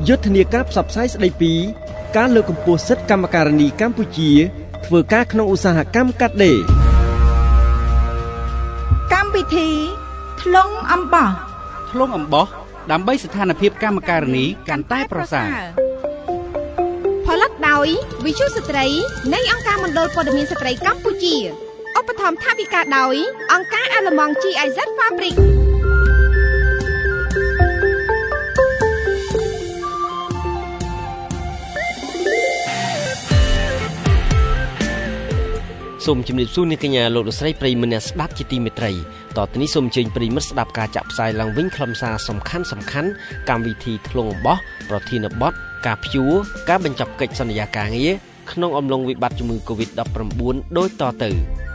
យុទ្ធនាការផ្សព្វផ្សាយស្ដីពីការលើកកម្ពស់សិទ្ធិកម្មការនីកម្ពុជាធ្វើការក្នុងឧស្សាហកម្មកាត់ដេរកម្មវិធីថ្លុងអំបោះដើម្បីស្ថានភាពកម្មការនីកាន់តែប្រសើរផលិតដោយវិទ្យុស្ត្រីនៃអង្គការមណ្ឌលព័ត៌មានស្ត្រីកម្ពុជាឧបត្ថម្ភថវិកាដោយអង្គការអាល្លឺម៉ង់ GIZ Fabric សូមជម្រាបសួរអ្នកកញ្ញាលោកលោកស្រីប្រិយមិត្តអ្នកស្ដាប់ជាទីមេត្រីតទៅនេះសូមអញ្ជើញប្រិយមិត្តស្ដាប់ការចាក់ផ្សាយឡើងវិញខ្លឹមសារសំខាន់កម្មវិធីថ្លុងអំបោះប្រធានបទការព្យួរការបញ្ចប់កិច្ចសន្យាការងារក្នុងអំឡុងវិបត្តិជំងឺ Covid-19 ដូចតទៅ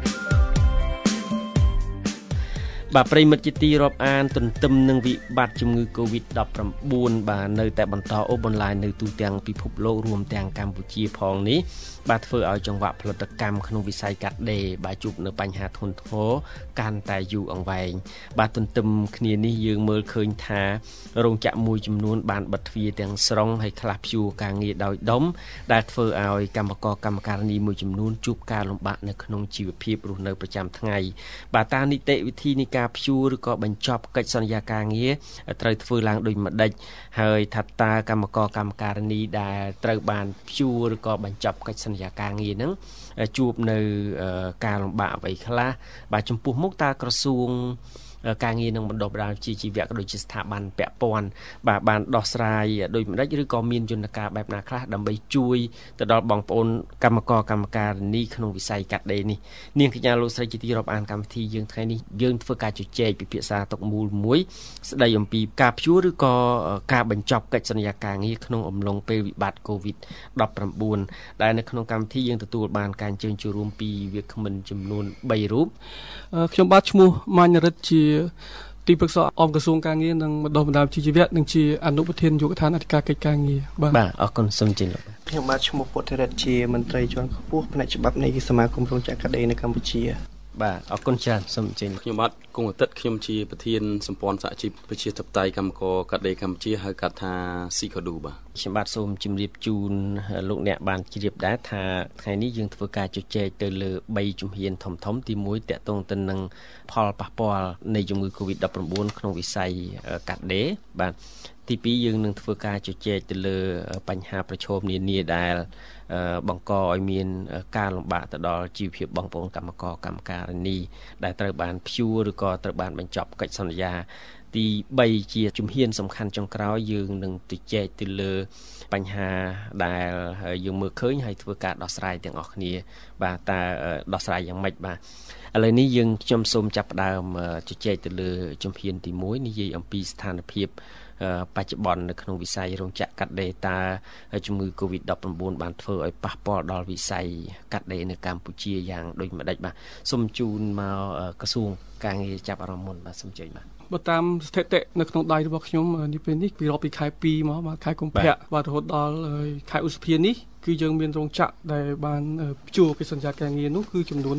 បាទប្រិយមិត្តជាទីរាប់អានទន្ទឹមនឹងវិបត្តិជំងឺ Covid-19 បាទនៅតែបន្តអូសបន្លាយនៅទូទាំងពិភពលោករួមទាំងកម្ពុជាផងនេះបាទធ្វើឲ្យចង្វាក់ផលិតកម្មក្នុងវិស័យកាត់ដេរបាទជួបនៅបញ្ហាធ្ងន់ធ្ងរកាន់តែយូរអង្វែងបាទទន្ទឹមគ្នានេះយើងមើលឃើញថារោងចក្រមួយចំនួនបានបិទទ្វារទាំងស្រុងហើយខ្លះព្យួរការងារដោយដុំដែលធ្វើឲ្យកម្មការនីមួយចំនួនជួបការលំបាកនៅក្នុងជីវភាពរស់នៅប្រចាំថ្ងៃបាទតានីតិវិធីនៃការព្យួរឬក៏បញ្ចប់កិច្ចសន្យាការងារត្រូវធ្វើឡើងដូចម្ដេចហើយថាតើកម្មការនីដែលត្រូវបានព្យួរឬក៏បញ្ចប់កិច្ចសន្យាការងារហ្នឹងជួបនៅការលំបាកអ្វីខ្លះបាទចំពោះមុខតើក្រសួងការងារនឹងបណ្ដុះបណ្ដាលជាជីវៈក៏ដូចជាស្ថាប័នពាក់ព័ន្ធបាទបានដោះស្រាយដូចម្ដេចឬក៏មានយន្តការបែបណាខ្លះដើម្បីជួយទៅដល់បងប្អូនកម្មការនីក្នុងវិស័យកាត់ដេរនេះនាងកញ្ញាលោកស្រីជាទីរាប់អានកម្មវិធីយើងថ្ងៃនេះយើងធ្វើការជជែកពិភាក្សាទុកមូលមួយស្ដីអំពីការព្យួរឬក៏ការបញ្ចប់កិច្ចសន្យាការងារក្នុងអំឡុងពេលវិបត្តិ COVID-19 ដែលនៅក្នុងកម្មវិធីយើងទទួលបានការអញ្ជើញចូលរួមពីវាគ្មិនចំនួន3រូបខ្ញុំបាទឈ្មោះម៉ាញ់រិទ្ធជាទីប្រឹក្សាអង្គក្រសួងការងារនិងបណ្ដុះបណ្ដាលជីវៈនិងជាអនុប្រធានយុវដ្ឋានអធិការកិច្ចការងារបាទអរគុណសូមជម្រាបលោកខ្ញុំបាទឈ្មោះពុទ្ធរិទ្ធជាមន្ត្រីជាន់ខ្ពស់ផ្នែកច្បាប់នៃសមាគមរោងចក្រកាត់ដេរនៅកម្ពុជាបាទអរគុណច្រើនសូមអញ្ជើញខ្ញុំបាទគង់អាទិត្យខ្ញុំជាប្រធានសម្ព័ន្ធសហជីពប្រជាធិបតេយ្យកម្មករកាត់ដេរកម្ពុជាហៅកាត់ថា SICODU បាទខ្ញុំបាទសូមជម្រាបជូនលោកអ្នកបានជ្រាបដែរថាថ្ងៃនេះយើងធ្វើការជជែកទៅលើ3ជំហានធំទី1តកតងទៅនឹងផលប៉ះពាល់នៃជំងឺ Covid-19 ក្នុងវិស័យកាត់ដេរបាទទី2យើងនឹងធ្វើការជជែកទៅលើបញ្ហាប្រឈមនានាដែលបង្កឲ្យមានការលំបាកទៅដល់ជីវភាពបងប្អូនកម្មការនីដែលត្រូវបានព្យួរឬក៏ត្រូវបានបញ្ចប់កិច្ចសន្យាទី3ជាជំហានសំខាន់ចុងក្រោយយើងនឹងជជែកទៅលើបញ្ហាដែលយើងមើលឃើញហើយធ្វើការដោះស្រាយទាំងអស់គ្នាបាទតើដោះស្រាយយ៉ាងម៉េចបាទឥឡូវនេះខ្ញុំសូមចាប់ផ្ដើមជជែកទៅលើជំហានទី1និយាយអំពីស្ថានភាពបច្ចុប្បន្ននៅក្នុងវិស័យរោងចក្រកាត់ដេរតើជំងឺ Covid-19 បានធ្វើឲ្យប៉ះពាល់ដល់វិស័យកាត់ដេរនៅកម្ពុជាយ៉ាងដូចម្ដេចបាទសូមជូនមកក្រសួងការងារចាប់អារម្មណ៍មុនបាទសូមជើញបាទបើតាមស្ថិតិនៅក្នុងដៃរបស់ខ្ញុំនេះពេលនេះពីរាប់ពីខែ2មកបាទខែកុម្ភៈបាទរហូតដល់ខែឧសភានេះគឺយើងមានរោងចក្រដែលបានព្យួរកិច្ចសន្យាការងារនោះគឺចំនួន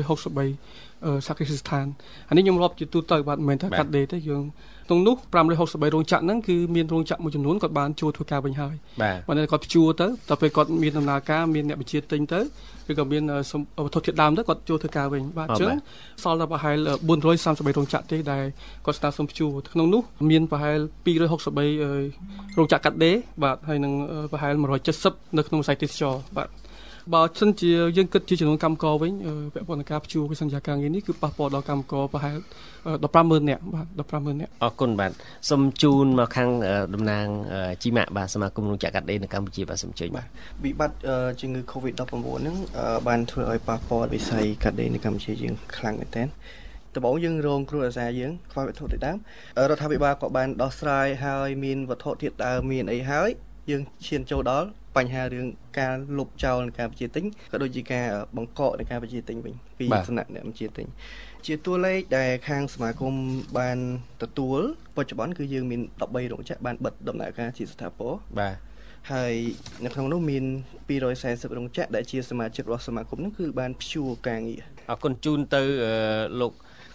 563សាកលស្ថានអានេះខ្ញុំរាប់ជាទូទៅបាទមិនមែនថាកាត់ដេរទេយើងក្នុងនោះ563រោងចក្រហ្នឹងគឺមានរោងចក្រមួយចំនួនគាត់បានចូលធ្វើការវិញហើយបាទគាត់ព្យួរទៅដល់ពេលគាត់មានដំណើរការមានអ្នកបញ្ជាទិញទៅឬក៏មានវត្ថុធាតុដើមទៅគាត់ចូលធ្វើការវិញបាទអញ្ចឹងសល់តែប្រហែល433រោងចក្រទេដែលគាត់ស្នើសុំព្យួរក្នុងនោះមានប្រហែល263រោងចក្រកាត់ដេរបាទហើយនឹងប្រហែល170នៅក្នុងវិស័យទេសចរបាទបើសិនជាយើងគិតជាចំនួនកម្មករវិញពាក់ព័ន្ធនឹងការព្យួរកិច្ចសន្យាការងារនេះគឺប៉ះពាល់ដល់កម្មករប្រហែល150,000នាក់បាទ150,000នាក់អរគុណបាទសូមជូនមកខាងតំណាងជីម៉ាក់បាទសមាគមរោងចក្រកាត់ដេរនៅកម្ពុជាបាទសូមជើញបាទវិបត្តិជំងឺ Covid-19 ហ្នឹងបានធ្វើឲ្យប៉ះពាល់វិស័យកាត់ដេរនៅកម្ពុជាយើងខ្លាំងមែនទែនដំបូងយើងរងគ្រោះអាសាយើងខ្វះវត្ថុធាតុដើមរដ្ឋាភិបាលក៏បានដោះស្រាយហើយមានវត្ថុធាតុដើមមានអីហើយយើងឈានចូលដល់បញ្ហារឿងការលុបចោលនៃការបញ្ជាទិញក៏ដូចជាការបង្កកនៃការបញ្ជាទិញវិញពីសំណាក់អ្នកបញ្ជាទិញជាតួលេខដែលខាងសមាគមបានទទួលបច្ចុប្បន្នគឺយើងមាន13រោងចក្របានបិទដំណើរការជាស្ថាពរបាទហើយនៅក្នុងនោះមាន240រោងចក្រដែលជាសមាជិករបស់សមាគមនោះគឺបានព្យួរការងារអរគុណជូនទៅលោក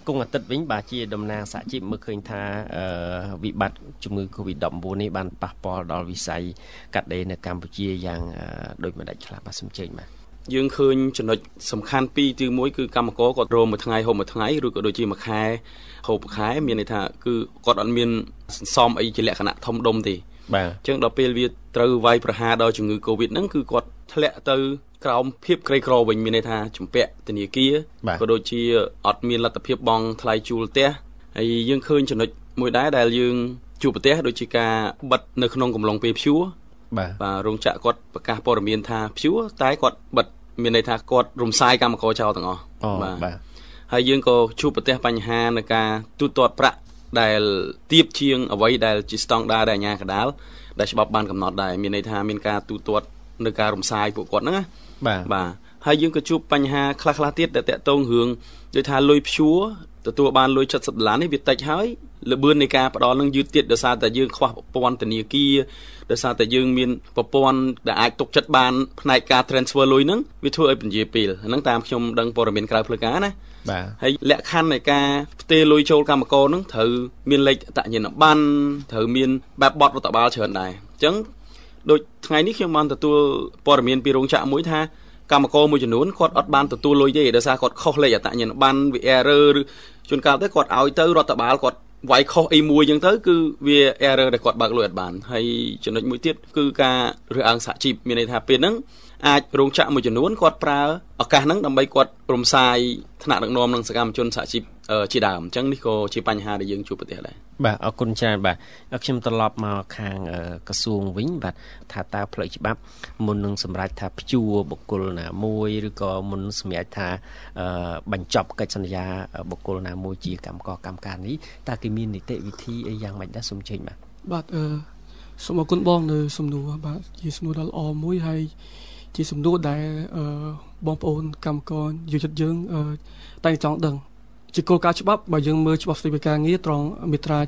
គង់អាទិត្យវិញបាទជាតំណាងសហជីពមើលឃើញថាវិបត្តិជំងឺ Covid-19 នេះបានប៉ះពាល់ដល់វិស័យកាត់ដេរនៅកម្ពុជាយ៉ាងដូចម្ដេចខ្លះបាទសូមជើញបាទយើងឃើញចំណុចសំខាន់ពីរទីមួយគឺកម្មករគាត់រមមួយថ្ងៃហូបមួយថ្ងៃឬក៏ដូចជាមួយខែហូបខែមានន័យថាគឺគាត់អត់មានសន្សំអីជាលក្ខណៈធំដុំទេបាទអញ្ចឹងដល់ពេលវាត្រូវវាយប្រហារដល់ជំងឺ Covid ហ្នឹងគឺគាត់ធ្លាក់ទៅក្រោមភាពក្រីក្រវិញមានន័យថាជំពាក់ធនាគារក៏ដូចជាអត់មានលទ្ធភាពបង់ថ្លៃជួលផ្ទះហើយយើងឃើញចំណុចមួយដែរដែលយើងជួបប្រទះដូចជាការបិទនៅក្នុងកំឡុងពេលព្យួរបាទរោងចក្រគាត់ប្រកាសព័ត៌មានថាព្យួរតែគាត់បិទមានន័យថាគាត់រំសាយកម្មករចោលទាំងអស់បាទហើយយើងក៏ជួបប្រទះបញ្ហាในការទូទាត់ប្រាក់ដែលទៀបជាងអ្វីដែលជាស្តង់ដារដែលអាជ្ញាកណ្ដាលដែលច្បាប់បានកំណត់ដែរមានន័យថាមានការទូទាត់នៅការរំសាយពួកគាត់ហ្នឹងណាបាទហើយយើងក៏ជួបបញ្ហាខ្លះៗទៀតដែលតាក់ទងរឿងដូចថាលុយព្យួរទទួលបានលុយ$70នេះវាតិចហើយលបឿននៃការផ្ដល់នឹងយឺតទៀតដោយសារតែយើងខ្វះប្រព័ន្ធធនាគារដោយសារតែយើងមានប្រព័ន្ធដែលអាចទុកចិត្តបានផ្នែកការ transfer លុយហ្នឹងវាធ្វើឲ្យពន្យាពេលហ្នឹងតាមខ្ញុំដឹងព័ត៌មានក្រៅផ្លូវការណាបាទហើយលក្ខខណ្ឌនៃការផ្ទេរលុយចូលកម្មករហ្នឹងត្រូវមានលេខអត្តញ្ញាណប័ណ្ណត្រូវមានបែបបទរដ្ឋបាលច្រើនដែរអញ្ចឹងដូចថ្ងៃនេះខ្ញុំបានទទួលព័ត៌មានពីរោងចក្រមួយថាកម្មករមួយចំនួនគាត់អត់បានទទួលលុយទេដោយសារគាត់ខុសលេខអត្តញ្ញាណប័ណ្ណវា error ឬជួនកាលទៅគាត់ឲ្យទៅរដ្ឋបាលគាត់វាយខុសអីមួយអញ្ចឹងទៅគឺវា error ដែលគាត់បើកលុយអត់បានហើយចំណុចមួយទៀតគឺការរើសអើងសហជីពមានន័យថាពេលហ្នឹងអាចរោងចក្រមួយចំនួនគាត់ប្រើឱកាសហ្នឹងដើម្បីគាត់រំសាយថ្នាក់ដឹកនាំនិងសកម្មជនសហជីពជាដើមអញ្ចឹងនេះក៏ជាបញ្ហាដែលយើងជួបប្រទះដែរបាទអរគុណច្រើនបាទខ្ញុំត្រឡប់មកខាងក្រសួងវិញបាទថាតើផ្លូវច្បាប់មុននឹងសម្រេចថាព្យួរបុគ្គលណាមួយឬក៏មុនសម្រេចថាបញ្ចប់កិច្ចសន្យាបុគ្គលណាមួយជាកម្មការនេះតើគេមាននីតិវិធីអីយ៉ាងម៉េចដែរសូមជើញបាទសូមអរគុណបងនៅសំណួរបាទជាសំណួរដ៏ល្អមួយហើយជាសំណួរដែលបងប្អូនកម្មករយុវជនយើងតែចង់ដឹងជាគោលការណ៍ច្បាប់បើយើងមើលច្បាប់ស្តីពីការងារត្រង់មាត្រា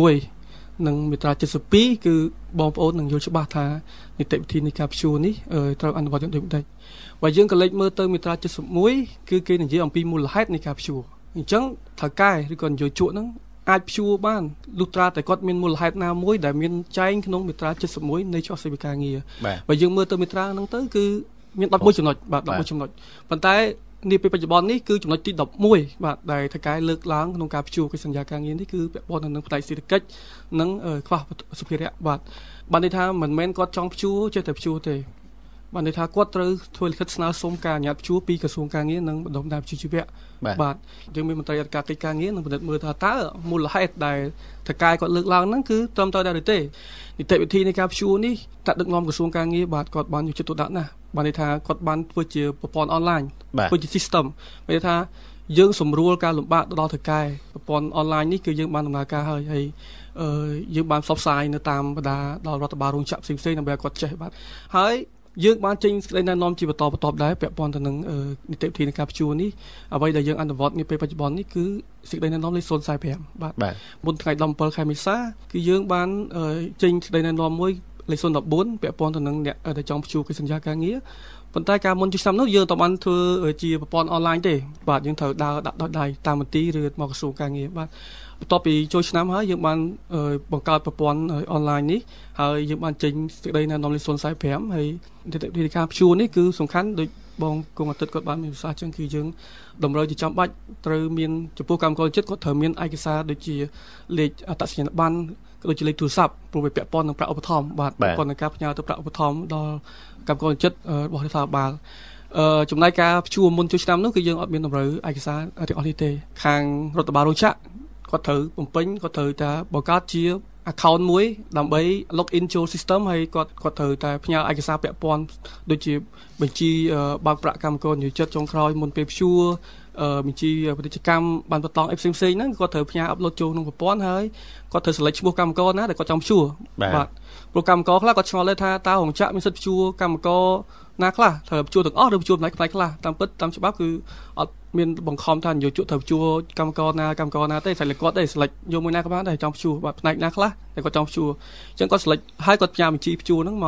71និងមាត្រា72គឺបងប្អូននឹងយល់ច្បាស់ថានីតិវិធីនៃការព្យួរនេះត្រូវអនុវត្តយ៉ាងដូចម្តេចបើយើងក៏លេចមើលទៅមាត្រា71គឺគេនិយាយអំពីមូលហេតុនៃការព្យួរអញ្ចឹងថៅកែឬក៏នយោជកហ្នឹងអាចព្យួរបានលុះត្រាតែគាត់មានមូលហេតុណាមួយដែលមានចែងក្នុងមាត្រា71នៃច្បាប់ស្តីពីការងារបើយើងមើលទៅមាត្រាហ្នឹងទៅគឺមាន11ចំណុចបាទ11ចំណុចប៉ុន្តែនាពេលបច្ចុប្បន្ននេះគឺចំណុចទី11បាទដែលថៅកែលើកឡើងក្នុងការព្យួរកិច្ចសន្យាការងារនេះគឺពាក់ព័ន្ធនឹងផ្នែកសេដ្ឋកិច្ចនិងខ្វះសុភារៈបាទបានន័យថាមិនមែនគាត់ចង់ព្យួរចេះតែព្យួរទេបានន័យថាគាត់ត្រូវធ្វើលិខិតស្នើសុំការអនុញ្ញាតព្យួរពីក្រសួងការងារនិងបណ្ដុំបណ្ដាលវិជ្ជាជីវៈបាទយើងមានមន្ត្រីអធិការកិច្ចការងារនឹងពិនិត្យមើលថាតើមូលហេតុដែលថៅកែគាត់លើកឡើងហ្នឹងគឺត្រឹមត្រូវដែរឬទេនីតិវិធីនៃការព្យួរនេះតាក់ដឹកនាំក្រសួងការងារបាទគាត់បានយកចិត្តទុកដាក់ណាស់បានន័យថាគាត់បានធ្វើជាប្រព័ន្ធអនឡាញធ្វើជា system មានន័យថាយើងសម្រួលការលំបាកដល់ថៅកែប្រព័ន្ធអនឡាញនេះគឺយើងបានដំណើរការហើយយើងបានផ្សព្វផ្សាយនៅតាមបណ្ដាដល់រដ្ឋបាលរោងចក្រផ្សេងៗដើម្បីឲ្យគាត់ចេះបាទហើយយើងបានចេញសេចក្តីណែនាំជាបន្តបន្ទាប់ដែរពាក់ព័ន្ធទៅនឹងនីតិវិធីនៃការព្យួរនេះអ្វីដែលយើងអនុវត្តនាពេលបច្ចុប្បន្ននេះគឺសេចក្តីណែនាំលេខ045បាទមុនថ្ងៃ17ខែមេសាគឺយើងបានចេញសេចក្តីណែនាំមួយលេខ014ពាក់ព័ន្ធទៅនឹងអ្នកដែលចង់ព្យួរកិច្ចសន្យាការងារប៉ុន្តែការមុនឆ្នាំនោះយើងតបានធ្វើជាប្រព័ន្ធអនឡាញទេបាទយើងត្រូវដើរដាក់ដោយដៃតាមមន្ទីរឬមកក្រសួងការងារបាទបន្ទាប់ពីចូលឆ្នាំហើយយើងបានបង្កើតប្រព័ន្ធអនឡាញនេះហើយយើងបានចេញសេចក្តីណែនាំលេខ045ហើយនីតិវិធីការព្យួរនេះគឺសំខាន់ដូចបងគង់អាទិត្យគាត់បានមានប្រសាសន៍ចឹងគឺយើងតម្រូវជាចាំបាច់ត្រូវមានចំពោះកម្មករចិត្តគាត់ត្រូវមានឯកសារដូចជាលេខអត្តសញ្ញាណប័ណ្ណក៏ដូចជាលេខទូរស័ព្ទព្រោះវាពាក់ព័ន្ធនឹងប្រាក់ឧបត្ថម្ភបាទពាក់ព័ន្ធនឹងការផ្ញើទៅប្រាក់ឧបត្ថម្ភដល់កម្មករចិត្តរបស់រដ្ឋាភិបាលចំណែកការព្យួរមុនចូលឆ្នាំនោះគឺយើងអត់មានតម្រូវឯកសារទាំងអស់នេះទេខាងរដ្ឋបាលរោងចក្រគាត់ត្រូវបំពេញគាត់ត្រូវតែបង្កើតជា account មួយដើម្បី log in ចូល system ហើយគាត់ត្រូវតែផ្ញើឯកសារពាក់ព័ន្ធដូចជាបញ្ជីបើកប្រាក់កម្មករនិយោជិតចុងក្រោយមុនពេលព្យួរបញ្ជីពាណិជ្ជកម្មបានបន្តផ្សេងៗហ្នឹងគាត់ត្រូវផ្ញើ upload ចូលក្នុងប្រព័ន្ធហើយគាត់ត្រូវ select ឈ្មោះកម្មករណាដែលគាត់ចង់ព្យួរបាទព្រោះកម្មករខ្លះគាត់ឆ្ងល់ដែរថាតើរោងចក្រមានសិទ្ធិព្យួរកម្មករណាខ្លះត្រូវព្យួរទាំងអស់ឬព្យួរផ្នែកខ្លះតាមពិតតាមច្បាប់គឺអត់មានបង្ខំថានយោជកត្រូវព្យួរកម្មករណាទេស្លេចគាត់ទេស្លេចយកមួយណាក៏បានដែរចង់ព្យួរបាទផ្នែកណាខ្លះតែគាត់ចង់ព្យួរអញ្ចឹងគាត់ស្លេចហើយគាត់ផ្ញើបញ្ជីព្យួរហ្នឹងមក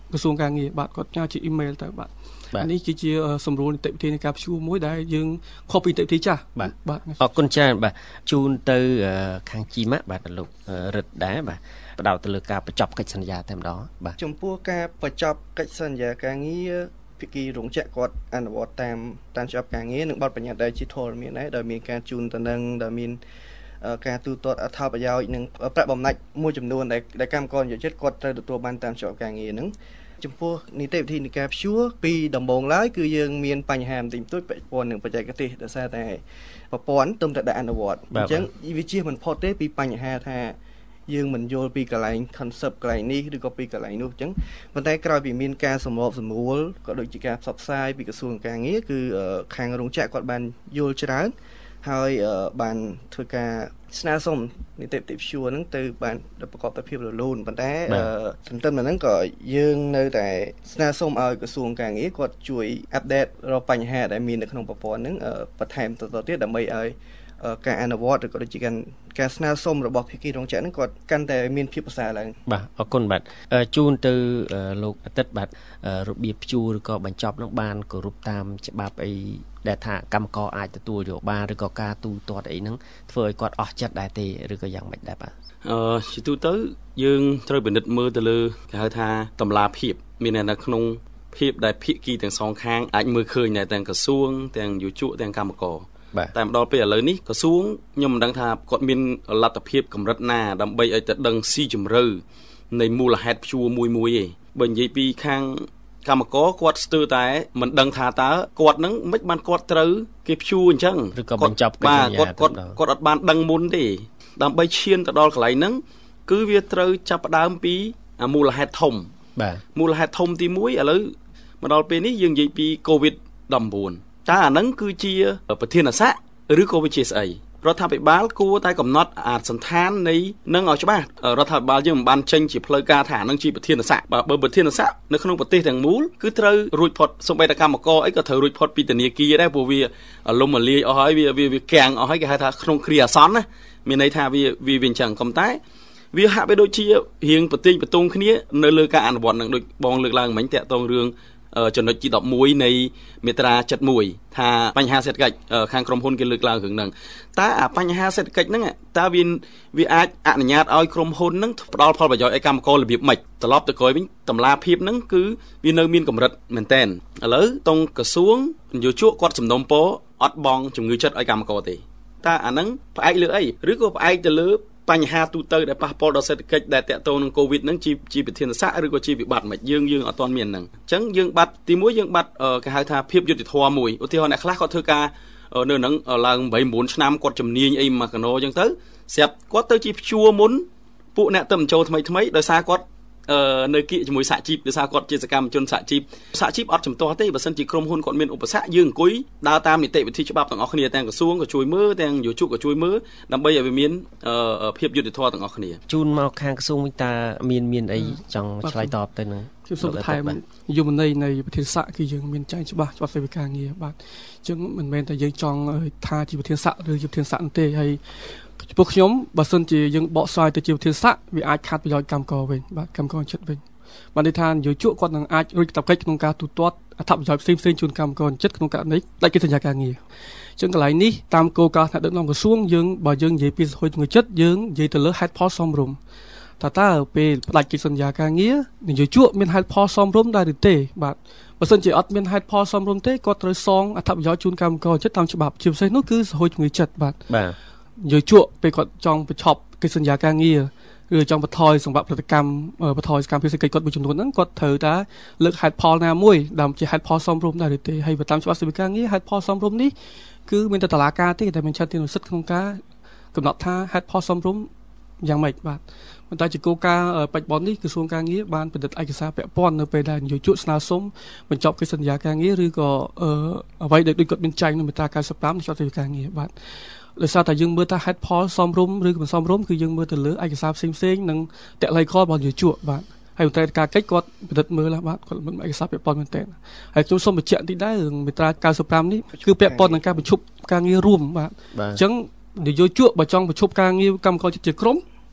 ក្រសួងការងារបាទគាត់ផ្ញើជាអ៊ីមែលទៅបាទនេះគឺជាសម្រួលនីតិវិធីនៃការព្យួរមួយដែលយើងខុសពីនីតិវិធីចាស់បាទអរគុណច្រើនបាទជូនទៅខាងជីម៉ាក់បាទលោករិទ្ធដែរបាទបដោតទៅលើការបញ្ចប់កិច្ចសន្យាតែម្ដងបាទចំពោះការបញ្ចប់កិច្ចសន្យាការងារភាគីរោងចក្រគាត់អនុវត្តតាមច្បាប់ការងារនិងបទបញ្ញត្តិដែលជាធរមានដែរដោយមានការជូនតំណែងដែលមានការទូទាត់អត្ថប្រយោជន៍និងប្រាក់បំណាច់មួយចំនួនដែលកម្មករនិយោជិតគាត់ត្រូវទទួលបានតាមច្បាប់ការងារហ្នឹងចំពោះនីតិវិធីនៃការព្យួរពីដំបូងឡើយគឺយើងមានបញ្ហាបន្តិចបន្តួចពាក់ព័ន្ធនឹងបច្ចេកទេសដោយសារតែប្រព័ន្ធទំតែដាក់អនុវត្តអញ្ចឹងវាជាមិនផុតទេពីបញ្ហាថាយើងមិនយល់ពីកន្លែង concept កន្លែងនេះឬក៏ពីកន្លែងនោះអញ្ចឹងប៉ុន្តែក្រោយពីមានការសម្របសម្រួលក៏ដូចជាការផ្សព្វផ្សាយពីក្រសួងការងារគឺខាងរោងចក្រគាត់បានយល់ច្រើនហើយបានធ្វើការស្នើសុំនីតិវិធីព្យួរហ្នឹងទៅបានប្រកបដោយភាពរលូនប៉ុន្តែទន្ទឹមនឹងហ្នឹងក៏យើងនៅតែស្នើសុំឲ្យក្រសួងការងារគាត់ជួយអាប់ដេតរាល់បញ្ហាដែលមាននៅក្នុងប្រព័ន្ធហ្នឹងបន្ថែមទៅទៀតដើម្បីឲ្យការអនុវត្តឬក៏ដូចជាការស្នើសុំរបស់ភាគីរោងចក្រហ្នឹងគាត់កាន់តែមានភាពប្រសើរឡើងបាទអរគុណបាទជូនទៅលោកអាទិត្យបាទរបៀបព្យួរឬក៏បញ្ចប់នឹងបានគោរពតាមច្បាប់អីដែលថាកម្មករអាចទទួលយកបានឬក៏ការទូទាត់អីហ្នឹងធ្វើឲ្យគាត់អស់ចិត្តដែរទេឬក៏យ៉ាងម៉េចដែរបាទជាទូទៅយើងត្រូវពិនិត្យមើលទៅលើគេហៅថាតម្លាភាពមាននៅក្នុងភាពដែលភាគីទាំងសងខាងអាចមើលឃើញដែរទាំងក្រសួងទាំងយុវជនទាំងកម្មករតែម្ដងពេលឥឡូវនេះក្រសួងខ្ញុំមិនដឹងថាគាត់មានលទ្ធភាពកម្រិតណាដើម្បីឲ្យទៅដឹងស៊ីជម្រៅនៃមូលហេតុព្យួរមួយទេបើនិយាយពីខាងកម្មករគាត់ស្ទើរតែមិនដឹងថាតើគាត់នឹងមិនបានគាត់ត្រូវគេព្យួរអញ្ចឹងឬក៏បញ្ចប់កិច្ចសន្យាគាត់អត់បានដឹងមុនទេដើម្បីឈានទៅដល់កន្លែងហ្នឹងគឺវាត្រូវចាប់ផ្ដើមពីមូលហេតុធំបាទមូលហេតុធំទី1ឥឡូវមកដល់ពេលនេះយើងនិយាយពី COVID-19 តើអាហ្នឹងគឺជាប្រធានស័ក្តិឬក៏វាជាស្អីរដ្ឋាភិបាលគួរតែកំណត់អាសន្តាននៃនឹងឲ្យច្បាស់រដ្ឋាភិបាលយើងមិនបានចេញជាផ្លូវការថានឹងជាប្រធានស័ក្តិបើប្រធានស័ក្តិនៅក្នុងប្រទេសទាំងមូលគឺត្រូវរួចផុតសូម្បីតែកម្មករអីក៏ត្រូវរួចផុតពីធនាគារដែរព្រោះវាលំលាយអស់ហើយវាកាំងអស់ហើយគេហៅថាក្នុងគ្រាអាសន្នណាមានន័យថាវាអញ្ចឹងក៏តែវាហាក់បីដូចជារៀងប្រតិបត្តិគ្នានៅលើការអនុវត្តនឹងដូចបងលើកឡើងមិញតាក់ទងរឿងចំណុចទី11នៃមាត្រា71ថាបញ្ហាសេដ្ឋកិច្ចខាងក្រុមហ៊ុនគេលើកឡើងរឿងហ្នឹងតើអាបញ្ហាសេដ្ឋកិច្ចហ្នឹងតើវាអាចអនុញ្ញាតឲ្យក្រុមហ៊ុនហ្នឹងផ្ដល់ផលប្រយោជន៍ឲ្យកម្មកររបៀបម៉េចត្រឡប់ទៅក្រោយវិញតម្លាភាពហ្នឹងគឺវានៅមានកម្រិតមែនតែនឥឡូវតង់ក្រសួងនយោជកគាត់សំណុំពរអត់បងជំងឺចិត្តឲ្យកម្មករទេតើអាហ្នឹងផ្អែកលើអីឬក៏ផ្អែកទៅលើបញ្ហាទូទៅដែលប៉ះពាល់ដល់សេដ្ឋកិច្ចដែលតាក់ទងនឹងកូវីដហ្នឹងជាប្រធានស័ក្តិឬក៏ជាវិបត្តិមិនយើងអត់ទាន់មានហ្នឹងអញ្ចឹងយើងបាត់ទី1យើងបាត់គេហៅថាភាពយុត្តិធម៌មួយឧទាហរណ៍អ្នកខ្លះគាត់ធ្វើការនៅហ្នឹងឡើង8 9ឆ្នាំគាត់ជំនាញអីមកកណោអញ្ចឹងទៅស្រាប់គាត់ទៅជាព្យួរមុនពួកអ្នកទៅបញ្ចូលថ្មីដោយសារគាត់នៅគៀកជាមួយសហជីពដោយសារគាត់ជាសកម្មជនសហជីពអត់ចំទាស់ទេបើសិនជាក្រុមហ៊ុនគាត់មានឧបសគ្គយើងអង្គុយដើរតាមនីតិវិធីច្បាប់ទាំងអស់គ្នាទាំងក្រសួងក៏ជួយមើលទាំងយុវជនក៏ជួយមើលដើម្បីឲ្យវាមានភាពយុត្តិធម៌ទាំងអស់គ្នាជូនមកខាងក្រសួងវិញតើមានអីចង់ឆ្លើយតបទៅនឹងខ្ញុំសូមបន្ថែមយមន័យនៃប្រធានស័ក្តិគឺយើងមានចែងច្បាប់សេវាការងារបាទអញ្ចឹងមិនមែនតែយើងចង់ថាជាប្រធានស័ក្តិឬជាប្រធានស័ក្តិទេហើយចំពោះខ្ញុំបើសិនជាយើងបកស្រាយទៅជាប្រធានស័ក្តិវាអាចខាត់ប្រយោជន៍កម្មករវិញបាទកម្មករចិត្តវិញបានន័យថានយោជកគាត់នឹងអាចរួចកាតព្វកិច្ចក្នុងការទូទាត់អត្ថប្រយោជន៍ផ្សេងៗជូនកម្មករចិត្តក្នុងករណីដាច់កិច្ចសន្យាការងារអញ្ចឹងកន្លែងនេះតាមគោលការណ៍ថ្នាក់ដឹកនាំក្រសួងយើងបើយើងនិយាយពីសហគមន៍ចិត្តយើងនិយាយទៅលើហេតុផលសមរម្យតើពេលផ្ដាច់កិច្ចសន្យាការងារនយោជកមានហេតុផលសមរម្យដែរឬទេបាទបើសិនជាអត់មានហេតុផលសមរម្យទេគាត់ត្រូវសងអត្ថប្រយោជន៍ជូនកម្មករចិត្តតាមច្បាប់ជាពិសេសនោះគឺសហគមន៍ចិត្តបាទយោជកពេលគាត់ចង់បញ្ឈប់កិច្ចសន្យាការងារឬចង់បន្ថយសង្វាក់ផលិតកម្មបន្ថយសកម្មភាពសេដ្ឋកិច្ចគាត់មួយចំនួនហ្នឹងគាត់ត្រូវតែលើកហេតុផលណាមួយដើម្បីជាហេតុផលសមរម្យដែរឬទេហើយបើតាមច្បាប់សេវាការងារហេតុផលសមរម្យនេះគឺមានតែតុលាការទេតែមានឆន្ទៈនិស្សិតក្នុងការកំណត់ថាហេតុផលសមរម្យយ៉ាងម៉េចបាទប៉ុន្តែជាគោលការណ៍បច្ចុប្បន្ននេះក្រសួងការងារបានផលិតឯកសារពាក់ព័ន្ធនៅពេលដែលនយោជកស្នើសុំបញ្ចប់កិច្ចសន្យាការងារឬក៏អ្វីដែលដូចគាត់មានចែងនៅមាត្រា95នៃច្បាប់សេវាការងារបាទដោយសារតែយើងមើលថាហេតុផលសមរម្យឬមិនសមរម្យគឺយើងមើលទៅលើឯកសារផ្សេងៗនិងតល័យខលរបស់នយោជកបាទហើយមន្ត្រីការកិច្ចគាត់ពិនិត្យមើលបាទគាត់មានឯកសារពាក់ព័ន្ធមែនទែនហើយខ្ញុំសូមបញ្ជាក់តិចដែររឿងមាត្រា95នេះគឺពាក់ព័ន្ធនឹងការបញ្ឈប់ការងាររួមបាទអញ្ចឹងនយោជកបើចង់បញ្ឈប់ការងារកម្មករជាក្រុម